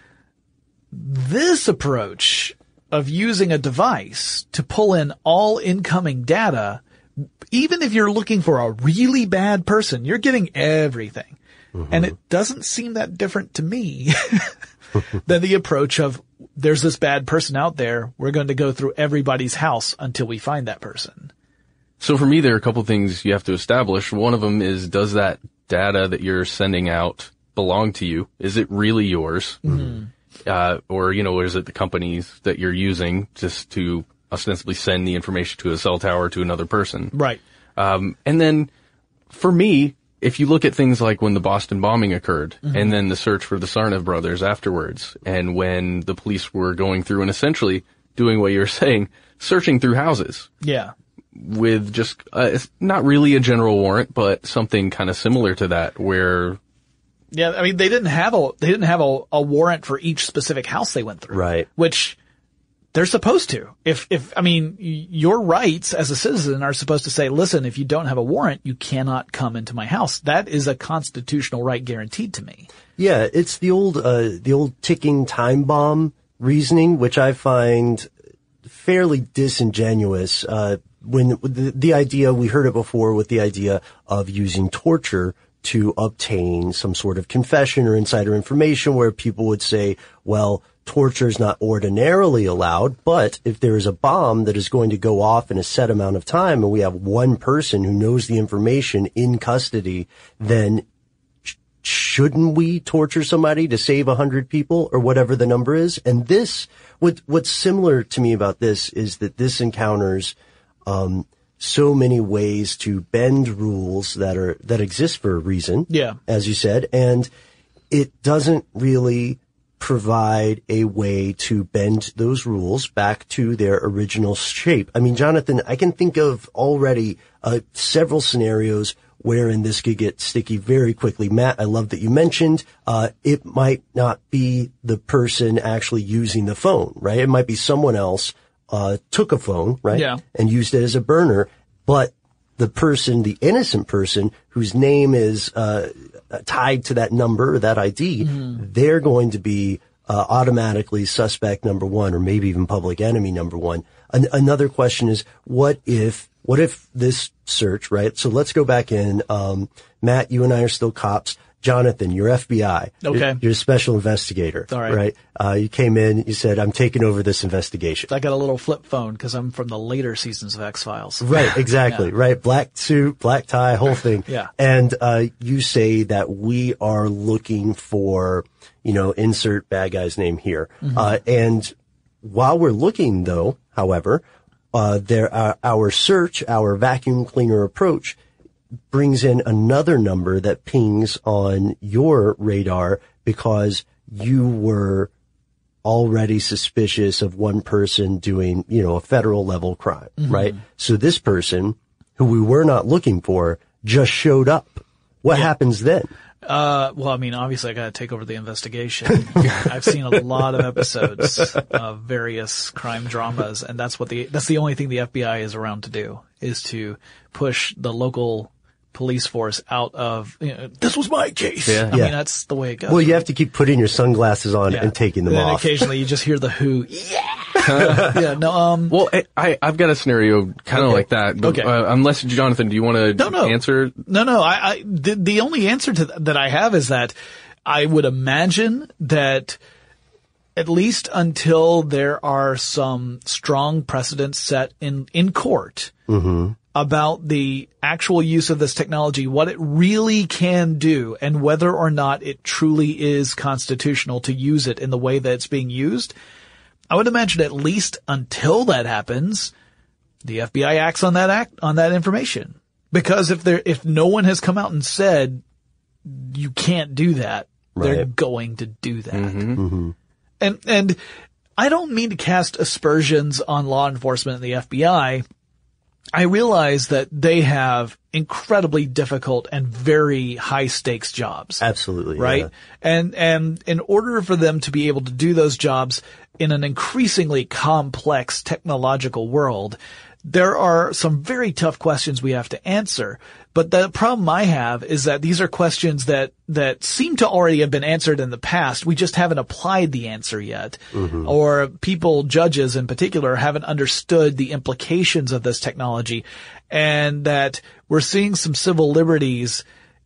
this approach of using a device to pull in all incoming data, even if you're looking for a really bad person, you're getting everything. And it doesn't seem that different to me than the approach of there's this bad person out there. We're going to go through everybody's house until we find that person. So for me, there are a couple things you have to establish. One of them is, does that data that you're sending out belong to you? Is it really yours? Or, is it the companies that you're using just to ostensibly send the information to a cell tower to another person? Right. And then for me, if you look at things like when the Boston bombing occurred and then the search for the Tsarnaev brothers afterwards, and when the police were going through and essentially doing what you're saying, searching through houses. Yeah. With just, not really a general warrant, but something kind of similar to that where. Yeah. I mean, they didn't have a warrant for each specific house they went through. Right. Which they're supposed to. Your rights as a citizen are supposed to say, listen, if you don't have a warrant, you cannot come into my house. That is a constitutional right guaranteed to me. Yeah. It's the old ticking time bomb reasoning, which I find fairly disingenuous. When the idea, we heard it before with the idea of using torture to obtain some sort of confession or insider information, where people would say, well, torture is not ordinarily allowed, but if there is a bomb that is going to go off in a set amount of time and we have one person who knows the information in custody, then shouldn't we torture somebody to save 100 people or whatever the number is? And what's similar to me about this is that this encounters so many ways to bend rules that exist for a reason. Yeah. As you said, and it doesn't really provide a way to bend those rules back to their original shape. I mean, Jonathan, I can think of already several scenarios wherein this could get sticky very quickly. Matt, I love that you mentioned it might not be the person actually using the phone, right? It might be someone else took a phone, right? Yeah. And used it as a burner, but the innocent person whose name is tied to that number or that ID, they're going to be automatically suspect number one, or maybe even public enemy number one. Another question is, what if this search, right? So let's go back in. Matt, you and I are still cops. Jonathan, you're FBI. Okay. You're a special investigator. All right. You came in, you said, I'm taking over this investigation. I got a little flip phone because I'm from the later seasons of X-Files. Right, exactly. Yeah. Right. Black suit, black tie, whole thing. Yeah. And, you say that we are looking for, insert bad guy's name here. And while we're looking though, however, our search, our vacuum cleaner approach brings in another number that pings on your radar because you were already suspicious of one person doing, a federal level crime, right? So this person who we were not looking for just showed up. What happens then? Obviously I got to take over the investigation. I've seen a lot of episodes of various crime dramas, and that's the only thing the FBI is around to do, is to push the local police force out of, this was my case. Yeah. I mean, that's the way it goes. Well, you have to keep putting your sunglasses on and taking them and then off. Occasionally you just hear the who. Yeah. Well, I've got a scenario kind of like that. But, Okay. Unless, Jonathan, do you want to answer? No. The only answer to that I have is that I would imagine that at least until there are some strong precedents set in court about the actual use of this technology, what it really can do, and whether or not it truly is constitutional to use it in the way that it's being used, I would imagine at least until that happens, the FBI acts on that information. Because if no one has come out and said you can't do that, they're going to do that. And I don't mean to cast aspersions on law enforcement and the FBI. I realize that they have incredibly difficult and very high stakes jobs. Absolutely. Right? Yeah. And in order for them to be able to do those jobs in an increasingly complex technological world, there are some very tough questions we have to answer. But the problem I have is that these are questions that seem to already have been answered in the past. We just haven't applied the answer yet. Or judges in particular, haven't understood the implications of this technology, and that we're seeing some civil liberties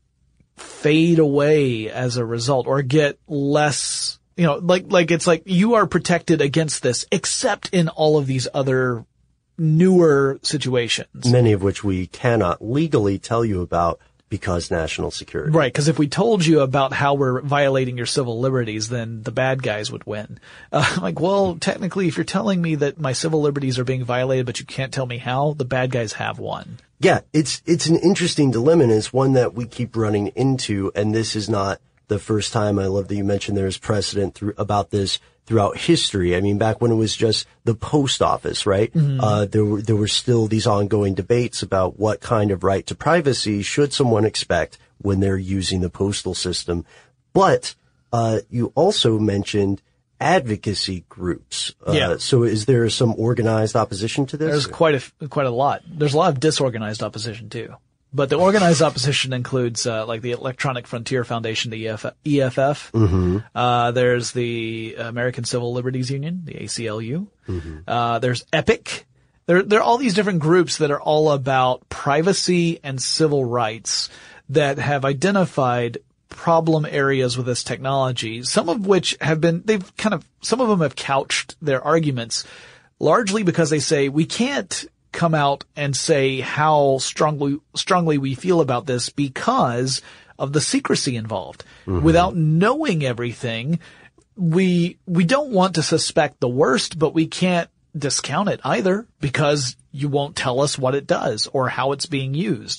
fade away as a result, or get less, it's like you are protected against this, except in all of these other newer situations. Many of which we cannot legally tell you about because national security. Right, because if we told you about how we're violating your civil liberties, then the bad guys would win. Like, well, technically, if you're telling me that my civil liberties are being violated, but you can't tell me how, the bad guys have won. Yeah, it's an interesting dilemma, and it's one that we keep running into, and this is not the first time. I love that you mentioned there's precedent about this throughout history. I mean, back when it was just the post office, right? Mm-hmm. There were still these ongoing debates about what kind of right to privacy should someone expect when they're using the postal system. But, you also mentioned advocacy groups. Yeah. So is there some organized opposition to this? There's quite a lot. There's a lot of disorganized opposition too. But the organized opposition includes, like the Electronic Frontier Foundation, the EFF. Mm-hmm. There's the American Civil Liberties Union, the ACLU. Mm-hmm. There's EPIC. There are all these different groups that are all about privacy and civil rights that have identified problem areas with this technology, some of which some of them have couched their arguments largely because they say we can't come out and say how strongly we feel about this because of the secrecy involved. Mm-hmm. Without knowing everything, we don't want to suspect the worst, but we can't discount it either because you won't tell us what it does or how it's being used.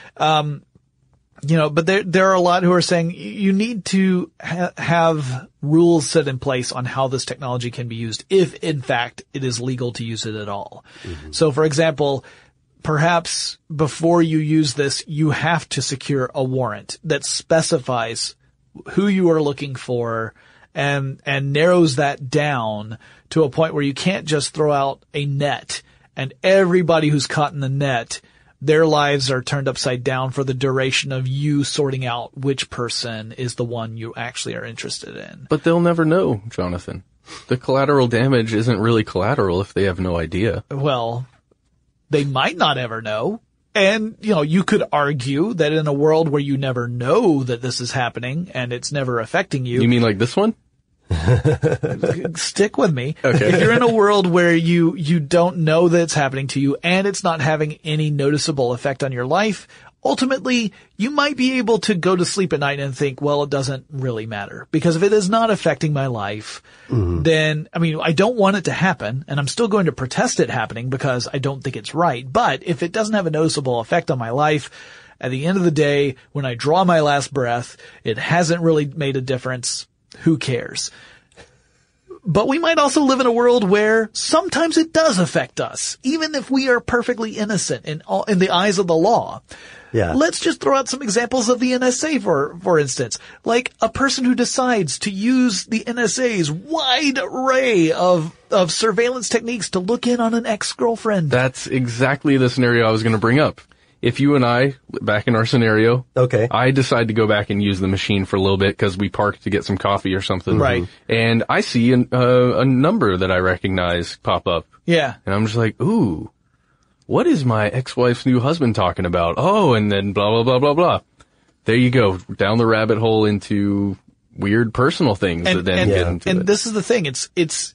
But there are a lot who are saying you need to have rules set in place on how this technology can be used if, in fact, it is legal to use it at all. Mm-hmm. So, for example, perhaps before you use this, you have to secure a warrant that specifies who you are looking for and narrows that down to a point where you can't just throw out a net and everybody who's caught in the net, their lives are turned upside down for the duration of you sorting out which person is the one you actually are interested in. But they'll never know, Jonathan. The collateral damage isn't really collateral if they have no idea. Well, they might not ever know. And, you could argue that in a world where you never know that this is happening and it's never affecting you. You mean like this one? Stick with me. Okay. If you're in a world where you don't know that it's happening to you and it's not having any noticeable effect on your life, ultimately you might be able to go to sleep at night and think, well, it doesn't really matter because if it is not affecting my life, then, I don't want it to happen and I'm still going to protest it happening because I don't think it's right. But if it doesn't have a noticeable effect on my life, at the end of the day, when I draw my last breath, it hasn't really made a difference. Who cares? But we might also live in a world where sometimes it does affect us, even if we are perfectly innocent in the eyes of the law. Yeah. Let's just throw out some examples of the NSA, for instance. Like a person who decides to use the NSA's wide array of surveillance techniques to look in on an ex-girlfriend. That's exactly the scenario I was going to bring up. If you and I, back in our scenario, okay, I decide to go back and use the machine for a little bit because we parked to get some coffee or something. Right. And I see a number that I recognize pop up. Yeah. And I'm just like, ooh, what is my ex-wife's new husband talking about? Oh, and then blah, blah, blah, blah, blah. There you go, down the rabbit hole into weird personal things that then get into it. And this is the thing. It's,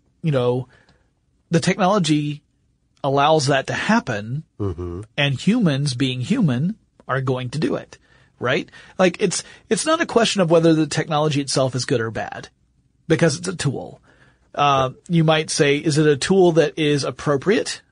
the technology allows that to happen, and humans, being human, are going to do it, right? Like, it's not a question of whether the technology itself is good or bad, because it's a tool. You might say, is it a tool that is appropriate?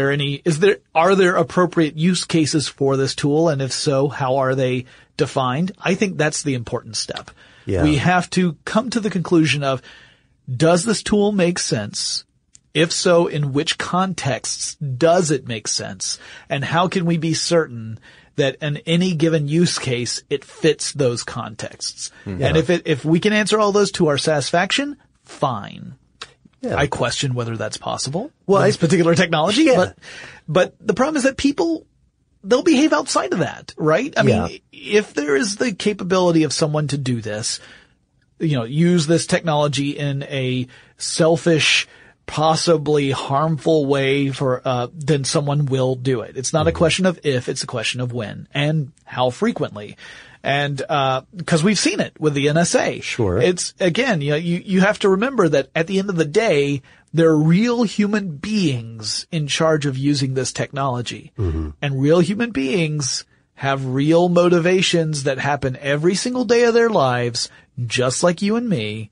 Are there appropriate use cases for this tool? And if so, how are they defined? I think that's the important step. Yeah. We have to come to the conclusion of, does this tool make sense? If so, in which contexts does it make sense? And how can we be certain that in any given use case, it fits those contexts? Mm-hmm. And if we can answer all those to our satisfaction, fine. Yeah. I question whether that's possible with this particular technology, but the problem is that people, they'll behave outside of that, right? I mean, if there is the capability of someone to do this, use this technology in a selfish, possibly harmful way then someone will do it. It's not a question of if, it's a question of when and how frequently. And, cause we've seen it with the NSA. Sure. It's, again, you have to remember that at the end of the day, there are real human beings in charge of using this technology. Mm-hmm. And real human beings have real motivations that happen every single day of their lives, just like you and me.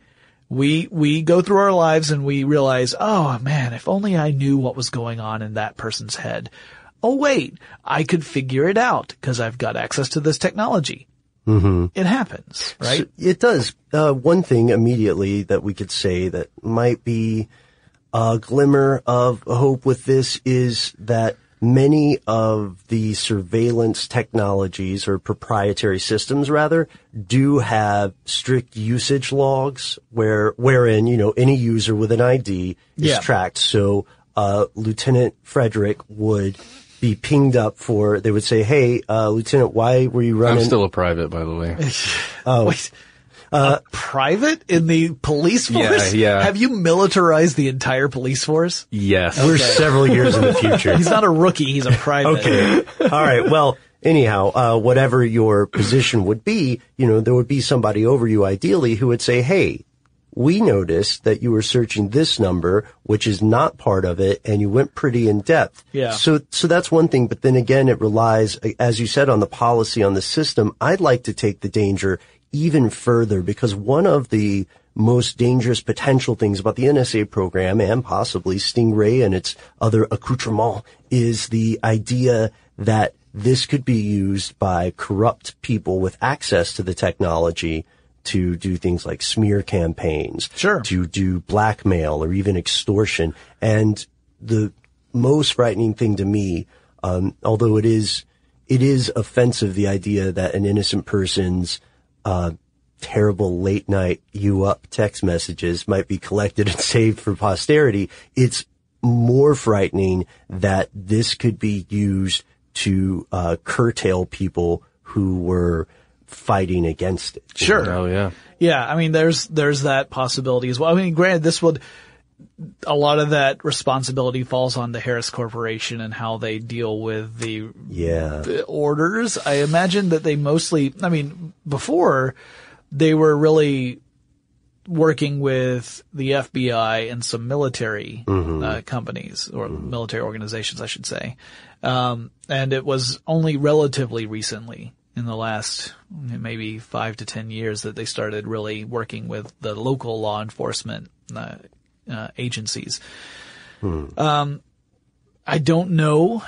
We go through our lives and we realize, oh man, if only I knew what was going on in that person's head. Oh wait, I could figure it out because I've got access to this technology. Mm-hmm. It happens, right? So it does. One thing immediately that we could say that might be a glimmer of hope with this is that many of the surveillance technologies, or proprietary systems rather, do have strict usage logs wherein, any user with an ID is tracked. So, Lieutenant Frederick would be pinged up they would say, hey, Lieutenant, why were you running? I'm still a private, by the way. Wait. A private in the police force? Yeah. Have you militarized the entire police force? Yes. We're several years in the future. He's not a rookie, he's a private. Okay. All right. Well, anyhow, whatever your position would be, there would be somebody over you ideally who would say, hey, we noticed that you were searching this number, which is not part of it, and you went pretty in depth. Yeah. So that's one thing, but then again, it relies, as you said, on the policy, on the system. I'd like to take the danger even further, because one of the most dangerous potential things about the NSA program, and possibly Stingray and its other accoutrements, is the idea that this could be used by corrupt people with access to the technology to do things like smear campaigns, to do blackmail or even extortion. And the most frightening thing to me, although it is offensive, the idea that an innocent person's terrible late night you up text messages might be collected and saved for posterity. It's more frightening that this could be used to curtail people who were fighting against it. Sure. Oh yeah. Yeah, I mean, there's that possibility as well. I mean, granted, a lot of that responsibility falls on the Harris Corporation and how they deal with the orders. I imagine that they before they were really working with the FBI and some military companies, or military organizations, I should say. And it was only relatively recently, in the last maybe 5 to 10 years, that they started really working with the local law enforcement agencies. I don't know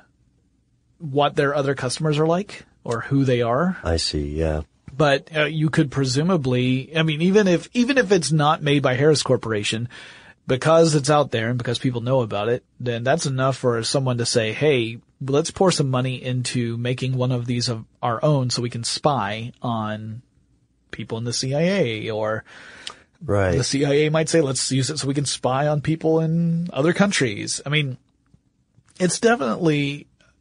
what their other customers are like or who they are. I see, yeah. But you could presumably, I mean, even if it's not made by Harris Corporation, because it's out there and because people know about it, then that's enough for someone to say, hey, let's pour some money into making one of these of our own so we can spy on people in the CIA, or the CIA might say, let's use it so we can spy on people in other countries. I mean, it's definitely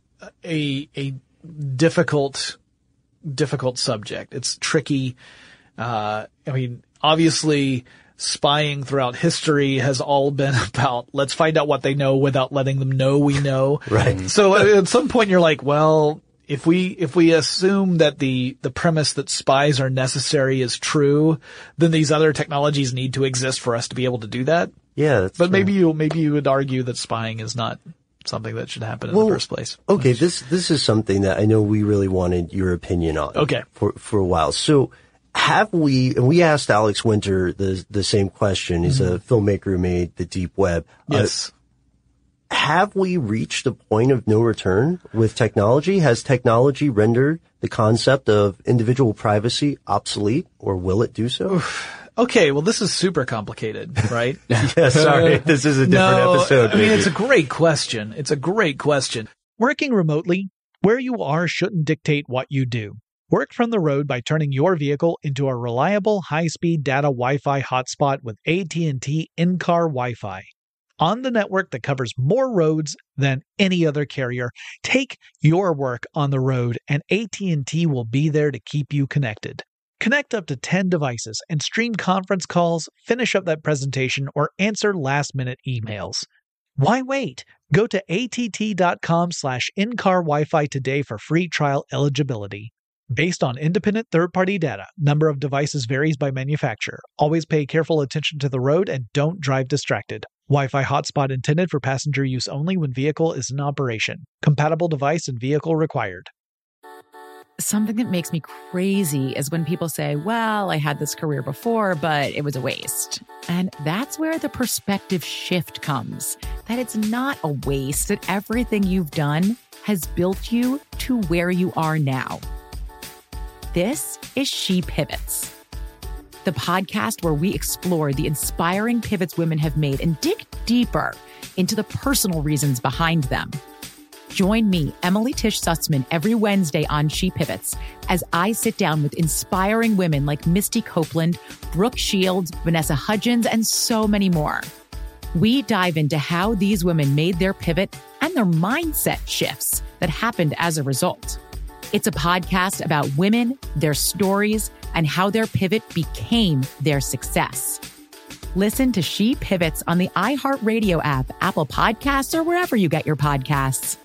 a difficult subject. It's tricky. I mean, obviously, spying throughout history has all been about, let's find out what they know without letting them know we know. Right. So at some point you're like, well, if we assume that the premise that spies are necessary is true, then these other technologies need to exist for us to be able to do that. Yeah, that's but true. maybe you would argue that spying is not something that should happen in the first place. Okay, this is something that I know we really wanted your opinion on. Okay. For a while. So have we asked Alex Winter the same question. He's a filmmaker who made The Deep Web. Yes. Have we reached a point of no return with technology? Has technology rendered the concept of individual privacy obsolete, or will it do so? Okay, well, this is super complicated, right? Yeah, sorry. This is a different episode. I mean, it's a great question. Working remotely, where you are shouldn't dictate what you do. Work from the road by turning your vehicle into a reliable high-speed data Wi-Fi hotspot with AT&T in-car Wi-Fi. On the network that covers more roads than any other carrier, take your work on the road and AT&T will be there to keep you connected. Connect up to 10 devices and stream conference calls, finish up that presentation, or answer last-minute emails. Why wait? Go to att.com/in-car Wi-Fi today for free trial eligibility. Based on independent third-party data, number of devices varies by manufacturer. Always pay careful attention to the road and don't drive distracted. Wi-Fi hotspot intended for passenger use only when vehicle is in operation. Compatible device and vehicle required. Something that makes me crazy is when people say, well, I had this career before, but it was a waste. And that's where the perspective shift comes, that it's not a waste, that everything you've done has built you to where you are now. This is She Pivots, the podcast where we explore the inspiring pivots women have made and dig deeper into the personal reasons behind them. Join me, Emily Tish Sussman, every Wednesday on She Pivots as I sit down with inspiring women like Misty Copeland, Brooke Shields, Vanessa Hudgens, and so many more. We dive into how these women made their pivot and their mindset shifts that happened as a result. It's a podcast about women, their stories, and how their pivot became their success. Listen to She Pivots on the iHeartRadio app, Apple Podcasts, or wherever you get your podcasts.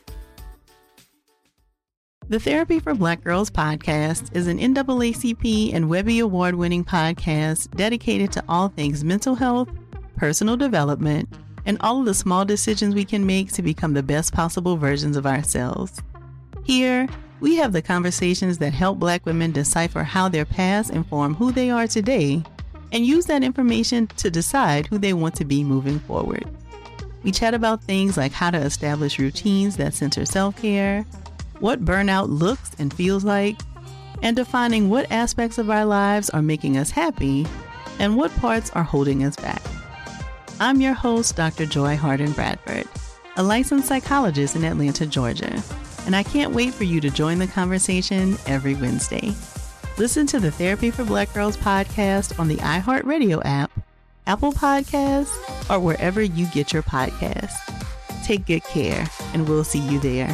The Therapy for Black Girls podcast is an NAACP and Webby Award-winning podcast dedicated to all things mental health, personal development, and all of the small decisions we can make to become the best possible versions of ourselves. Here, we have the conversations that help Black women decipher how their past inform who they are today and use that information to decide who they want to be moving forward. We chat about things like how to establish routines that center self-care, what burnout looks and feels like, and defining what aspects of our lives are making us happy and what parts are holding us back. I'm your host, Dr. Joy Harden Bradford, a licensed psychologist in Atlanta, Georgia, and I can't wait for you to join the conversation every Wednesday. Listen to the Therapy for Black Girls podcast on the iHeartRadio app, Apple Podcasts, or wherever you get your podcasts. Take good care, and we'll see you there.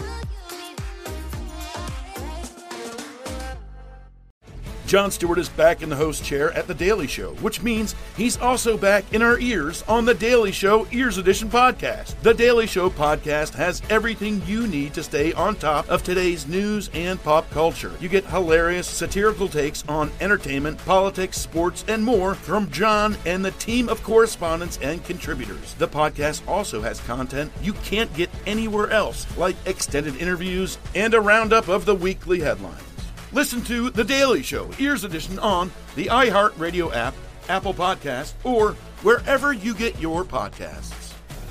Jon Stewart is back in the host chair at The Daily Show, which means he's also back in our ears on The Daily Show Ears Edition podcast. The Daily Show podcast has everything you need to stay on top of today's news and pop culture. You get hilarious, satirical takes on entertainment, politics, sports, and more from Jon and the team of correspondents and contributors. The podcast also has content you can't get anywhere else, like extended interviews and a roundup of the weekly headlines. Listen to The Daily Show, Ears Edition, on the iHeartRadio app, Apple Podcasts, or wherever you get your podcasts.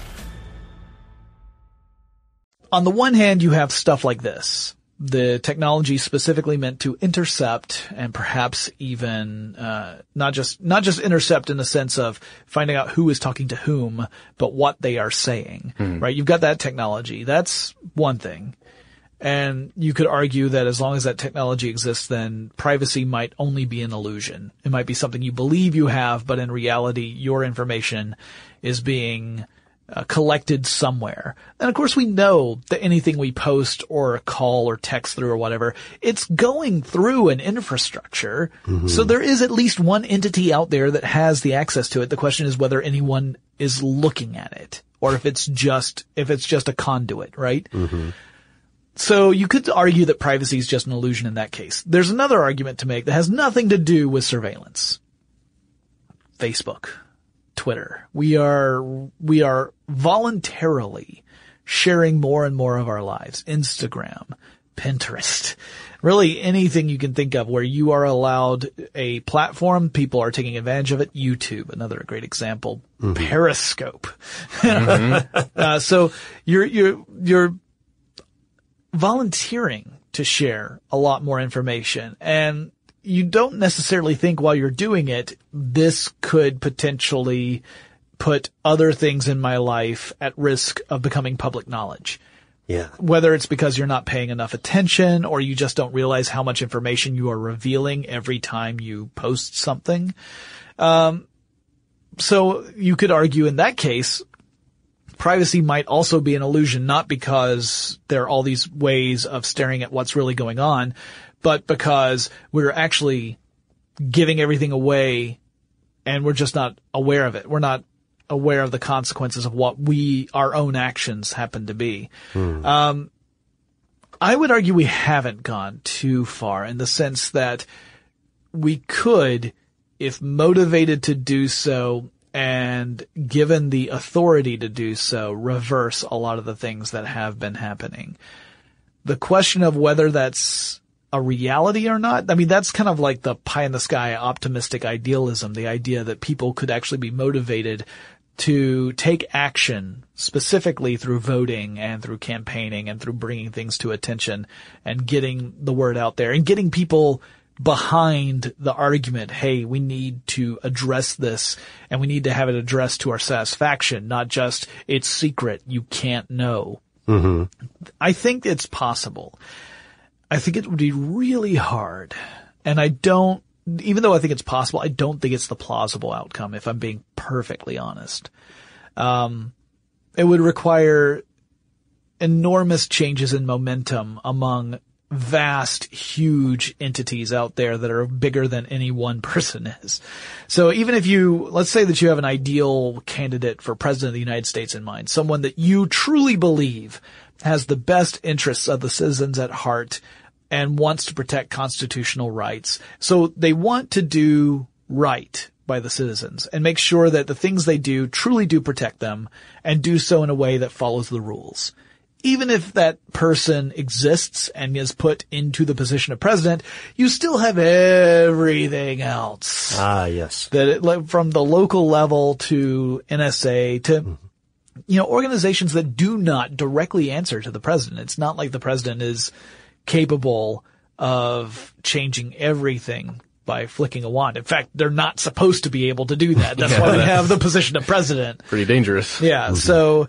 On the one hand, you have stuff like this. The technology specifically meant to intercept and perhaps even not just intercept in the sense of finding out who is talking to whom, but what they are saying, right? You've got that technology. That's one thing. And you could argue that as long as that technology exists, then privacy might only be an illusion. It might be something you believe you have, but in reality, your information is being collected somewhere. And of course, we know that anything we post or call or text through or whatever, it's going through an infrastructure. Mm-hmm. So there is at least one entity out there that has the access to it. The question is whether anyone is looking at it or if it's just a conduit, right? Mm-hmm. So you could argue that privacy is just an illusion in that case. There's another argument to make that has nothing to do with surveillance. Facebook, Twitter. We are voluntarily sharing more and more of our lives. Instagram, Pinterest, really anything you can think of where you are allowed a platform, people are taking advantage of it. YouTube, another great example. Mm-hmm. Periscope. Mm-hmm. So you're volunteering to share a lot more information, and you don't necessarily think while you're doing it, this could potentially put other things in my life at risk of becoming public knowledge. Yeah. Whether it's because you're not paying enough attention or you just don't realize how much information you are revealing every time you post something. So you could argue in that case, privacy might also be an illusion, not because there are all these ways of staring at what's really going on, but because we're actually giving everything away and we're just not aware of it. We're not aware of the consequences of what our own actions happen to be. I would argue we haven't gone too far in the sense that we could, if motivated to do so, and given the authority to do so, reverse a lot of the things that have been happening. The question of whether that's a reality or not. I mean, that's kind of like the pie in the sky optimistic idealism, the idea that people could actually be motivated to take action specifically through voting and through campaigning and through bringing things to attention and getting the word out there and getting people behind the argument, hey, we need to address this and we need to have it addressed to our satisfaction, not just it's secret, you can't know. Mm-hmm. I think it's possible. I think it would be really hard. And even though I think it's possible, I don't think it's the plausible outcome, if I'm being perfectly honest. It would require enormous changes in momentum among vast, huge entities out there that are bigger than any one person is. So even if let's say that you have an ideal candidate for president of the United States in mind, someone that you truly believe has the best interests of the citizens at heart and wants to protect constitutional rights. So they want to do right by the citizens and make sure that the things they do truly do protect them and do so in a way that follows the rules. Even if that person exists and is put into the position of president, you still have everything else. Ah, yes. From the local level to NSA to, organizations that do not directly answer to the president. It's not like the president is capable of changing everything by flicking a wand. In fact, they're not supposed to be able to do that. That's why they have the position of president. Pretty dangerous. Yeah. So,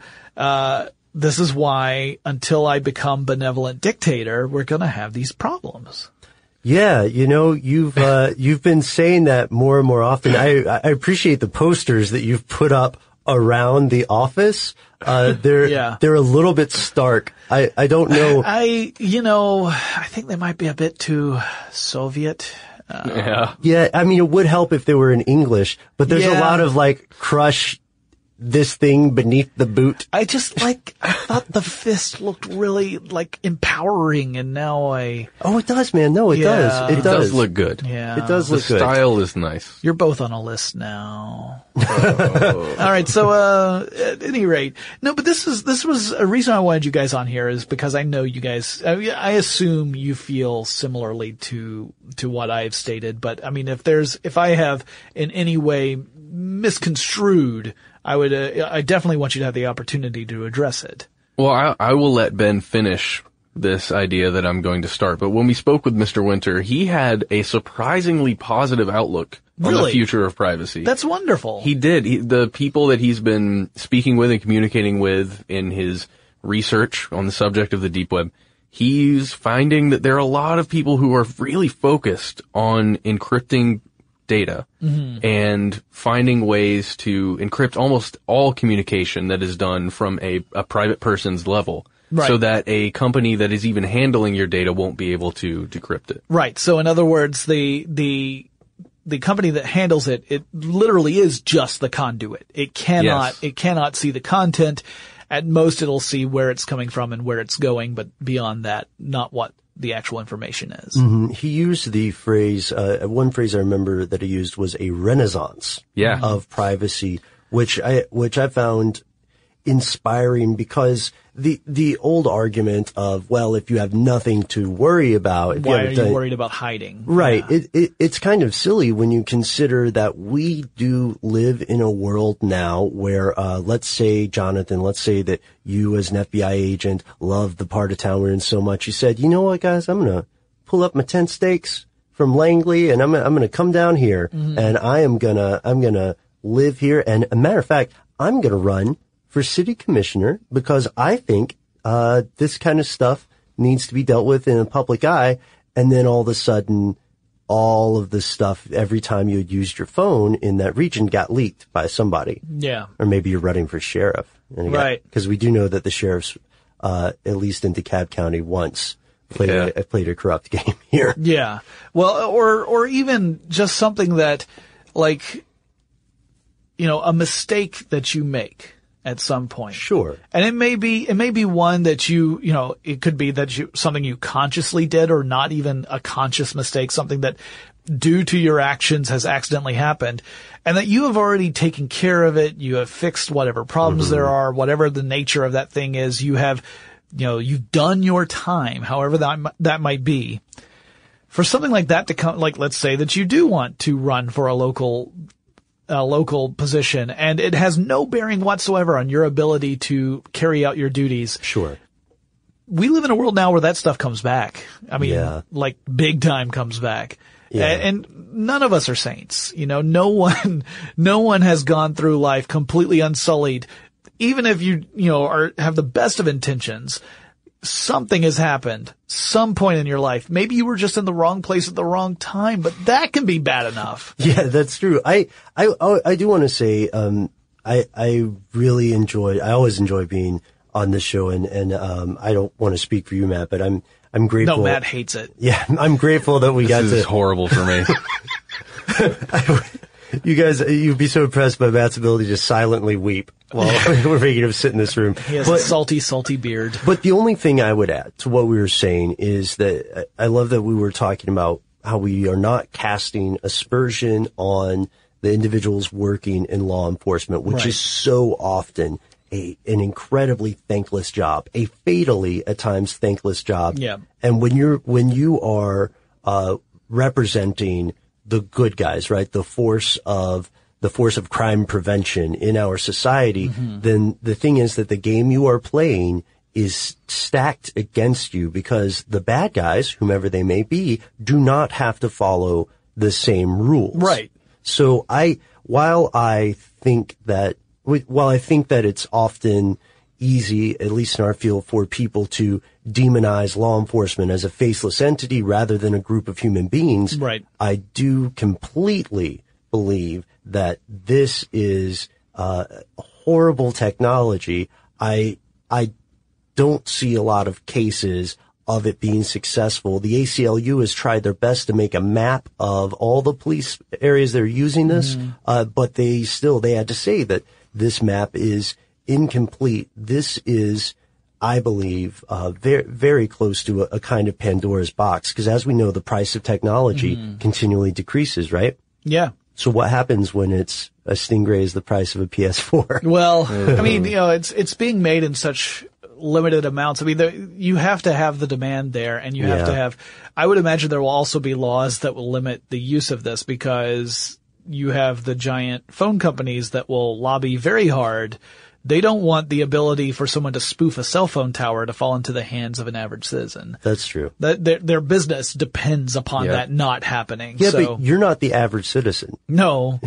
this is why until I become benevolent dictator, we're going to have these problems. Yeah, you've been saying that more and more often. I appreciate the posters that you've put up around the office. They're a little bit stark. I don't know. I think they might be a bit too Soviet. Yeah, I mean, it would help if they were in English, but there's a lot of crush this thing beneath the boot. I thought the fist looked really empowering, and now Oh, it does, man. No, it does. It does look good. Yeah. It does look good. The style is nice. You're both on a list now. All right. So, at any rate, no, but this was a reason I wanted you guys on here is because I know you guys, I assume you feel similarly to what I've stated, but I mean, if I have in any way misconstrued, I definitely want you to have the opportunity to address it. Well, I will let Ben finish this idea that I'm going to start. But when we spoke with Mr. Winter, he had a surprisingly positive outlook on the future of privacy. That's wonderful. He did. The people that he's been speaking with and communicating with in his research on the subject of the deep web, he's finding that there are a lot of people who are really focused on encrypting data and finding ways to encrypt almost all communication that is done from a private person's level. Right. So that a company that is even handling your data won't be able to decrypt it. Right. So in other words, the company that handles it literally is just the conduit. It cannot see the content. At most it'll see where it's coming from and where it's going, but beyond that, not what the actual information is. Mm-hmm. He used the phrase, one phrase I remember that he used was a renaissance of privacy, which I found inspiring because the old argument of, well, if you have nothing to worry about, why are you worried about hiding? Right. Yeah. It's kind of silly when you consider that we do live in a world now where, let's say, Jonathan, let's say that you as an FBI agent love the part of town we're in so much. You said, you know what, guys, I'm going to pull up my tent stakes from Langley and I'm going to come down here and I'm going to live here. And a matter of fact, I'm going to run for city commissioner because I think this kind of stuff needs to be dealt with in a public eye. And then all of a sudden, all of the stuff, every time you had used your phone in that region got leaked by somebody. Yeah. Or maybe you're running for sheriff. Right. Because we do know that the sheriffs, at least in DeKalb County once, played a corrupt game here. Yeah. Well, or even just something that, like, a mistake that you make at some point. Sure. And it may be one that it could be that something you consciously did or not even a conscious mistake, something that due to your actions has accidentally happened and that you have already taken care of it. You have fixed whatever problems there are, whatever the nature of that thing is. You have, you've done your time, however that might be. for something like that to come, like let's say that you do want to run for a local position and it has no bearing whatsoever on your ability to carry out your duties. Sure. We live in a world now where that stuff comes back. I mean, like big time comes back. Yeah. And none of us are saints. You know, no one has gone through life completely unsullied. Even if you have the best of intentions, something has happened, some point in your life. Maybe you were just in the wrong place at the wrong time, but that can be bad enough. Yeah, that's true. I do want to say, I really always enjoy being on this show and I don't want to speak for you, Matt, but I'm grateful. No, Matt hates it. Yeah, I'm grateful that this is horrible for me. You guys, you'd be so impressed by Matt's ability to silently weep while we're making him sit in this room. He has a salty beard. But the only thing I would add to what we were saying is that I love that we were talking about how we are not casting aspersion on the individuals working in law enforcement, which is so often an incredibly thankless job, a fatally at times thankless job. Yeah. And when you are representing the good guys, right? The force of crime prevention in our society, then the thing is that the game you are playing is stacked against you because the bad guys, whomever they may be, do not have to follow the same rules. Right. So while I think that it's often easy, at least in our field, for people to demonize law enforcement as a faceless entity rather than a group of human beings. Right. I do completely believe that this is horrible technology. I don't see a lot of cases of it being successful. The ACLU has tried their best to make a map of all the police areas that are using this, but they had to say that this map is incomplete. This is, I believe, very, very close to a kind of Pandora's box, because as we know, the price of technology continually decreases, right? Yeah. So what happens when it's a Stingray is the price of a PS4? Well, I mean, it's being made in such limited amounts. I mean, you have to have the demand there, and you have to have, I would imagine there will also be laws that will limit the use of this, because you have the giant phone companies that will lobby very hard. They don't want the ability for someone to spoof a cell phone tower to fall into the hands of an average citizen. That's true. Their business depends upon that not happening. Yeah, but you're not the average citizen. No,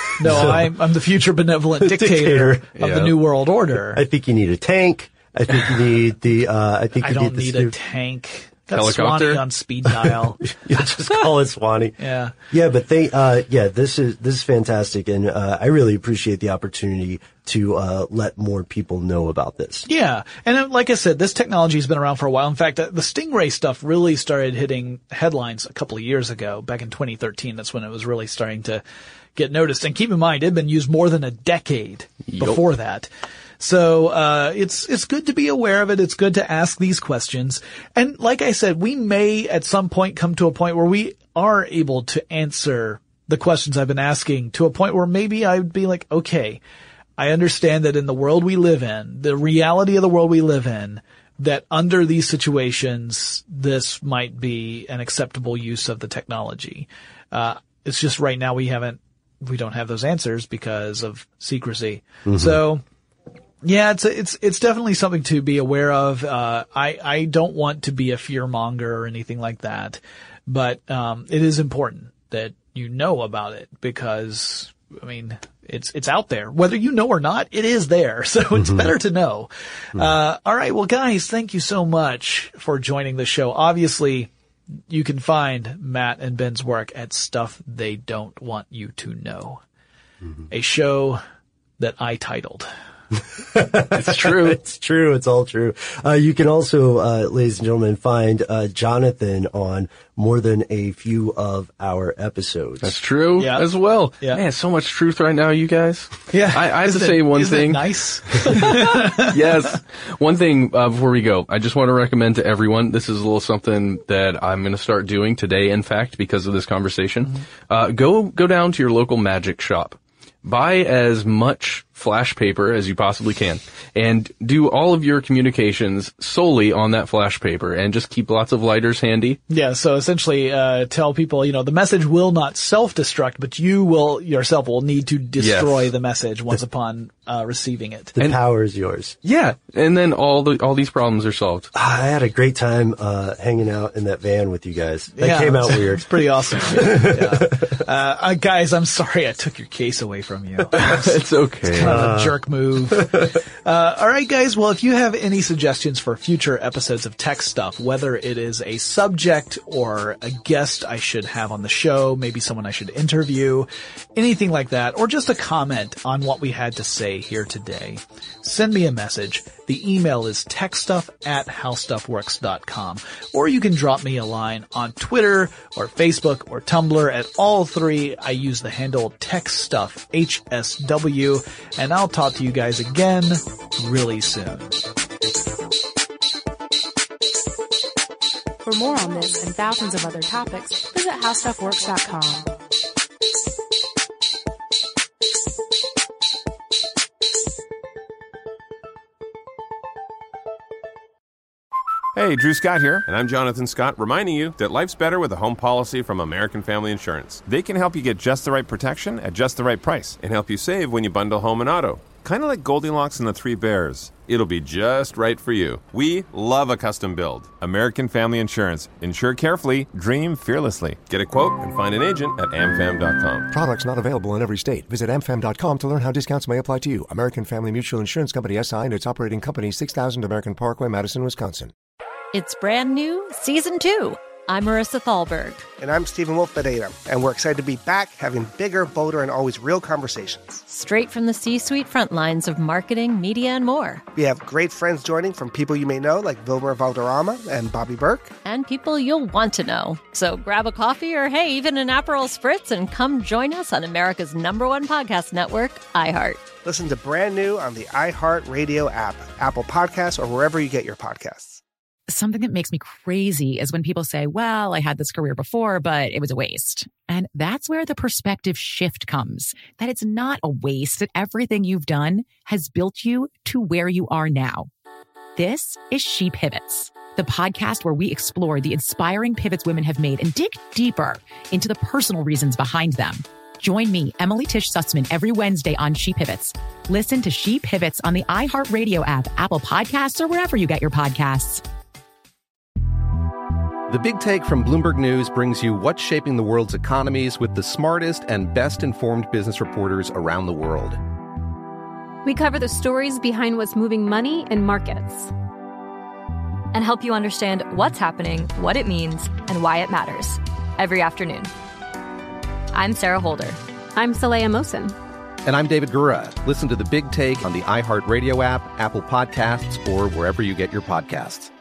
I'm the future benevolent dictator of the New World Order. I think you need a tank. I think you need the, I don't need a tank. That's helicopter Swanee on speed dial. You'll just call it Swanee. Yeah. Yeah, but this is fantastic, and I really appreciate the opportunity to let more people know about this. Yeah, and like I said, this technology has been around for a while. In fact, the Stingray stuff really started hitting headlines a couple of years ago, back in 2013. That's when it was really starting to get noticed. And keep in mind, it had been used more than a decade before that. So, it's good to be aware of it. It's good to ask these questions. And like I said, we may at some point come to a point where we are able to answer the questions I've been asking to a point where maybe I would be like, okay, I understand that in the world we live in, the reality of the world we live in, that under these situations, this might be an acceptable use of the technology. It's just right now we don't have those answers because of secrecy. So, yeah, it's definitely something to be aware of. I don't want to be a fearmonger or anything like that, but it is important that you know about it, because I mean it's out there. Whether you know or not, it is there. So it's better to know. All right, well guys, thank you so much for joining the show. Obviously, you can find Matt and Ben's work at Stuff They Don't Want You to Know, a show that I titled. It's true. It's true. It's all true. You can also, ladies and gentlemen, find Jonathan on more than a few of our episodes. That's true as well. Yeah. Man, so much truth right now, you guys. Yeah. I have to say one thing. Nice. Yes. One thing before we go, I just want to recommend to everyone, this is a little something that I'm going to start doing today, in fact, because of this conversation. Go down to your local magic shop. Buy as much flash paper as you possibly can, and do all of your communications solely on that flash paper, and just keep lots of lighters handy. Yeah, so essentially tell people, the message will not self-destruct, but you will yourself will need to destroy the message once upon receiving it. The power is yours. Yeah, and then all these problems are solved. I had a great time hanging out in that van with you guys. That came out weird. It's pretty awesome. Yeah. Guys, I'm sorry I took your case away from you. It's okay. It's kind of a jerk move. All right, guys. Well, if you have any suggestions for future episodes of Tech Stuff, whether it is a subject or a guest I should have on the show, maybe someone I should interview, anything like that, or just a comment on what we had to say here today, send me a message. The email is techstuff@howstuffworks.com, or you can drop me a line on Twitter or Facebook or Tumblr. At all three, I use the handle TechStuffHSW, and I'll talk to you guys again really soon. For more on this and thousands of other topics, visit howstuffworks.com. Hey, Drew Scott here, and I'm Jonathan Scott, reminding you that life's better with a home policy from American Family Insurance. They can help you get just the right protection at just the right price and help you save when you bundle home and auto. Kind of like Goldilocks and the Three Bears. It'll be just right for you. We love a custom build. American Family Insurance. Insure carefully, dream fearlessly. Get a quote and find an agent at amfam.com. Products not available in every state. Visit amfam.com to learn how discounts may apply to you. American Family Mutual Insurance Company SI and its operating company, 6000 American Parkway, Madison, Wisconsin. It's brand new, Season 2. I'm Marissa Thalberg. And I'm Stephen Wolf-Bedeta. And we're excited to be back having bigger, bolder, and always real conversations. Straight from the C-suite front lines of marketing, media, and more. We have great friends joining from people you may know, like Wilmer Valderrama and Bobby Burke. And people you'll want to know. So grab a coffee or, hey, even an Aperol Spritz and come join us on America's #1 podcast network, iHeart. Listen to brand new on the iHeart Radio app, Apple Podcasts, or wherever you get your podcasts. Something that makes me crazy is when people say, well, I had this career before, but it was a waste. And that's where the perspective shift comes, that it's not a waste, that everything you've done has built you to where you are now. This is She Pivots, the podcast where we explore the inspiring pivots women have made and dig deeper into the personal reasons behind them. Join me, Emily Tish Sussman, every Wednesday on She Pivots. Listen to She Pivots on the iHeartRadio app, Apple Podcasts, or wherever you get your podcasts. The Big Take from Bloomberg News brings you what's shaping the world's economies with the smartest and best-informed business reporters around the world. We cover the stories behind what's moving money and markets, and help you understand what's happening, what it means, and why it matters every afternoon. I'm Sarah Holder. I'm Saleha Mohsin. And I'm David Gura. Listen to The Big Take on the iHeartRadio app, Apple Podcasts, or wherever you get your podcasts.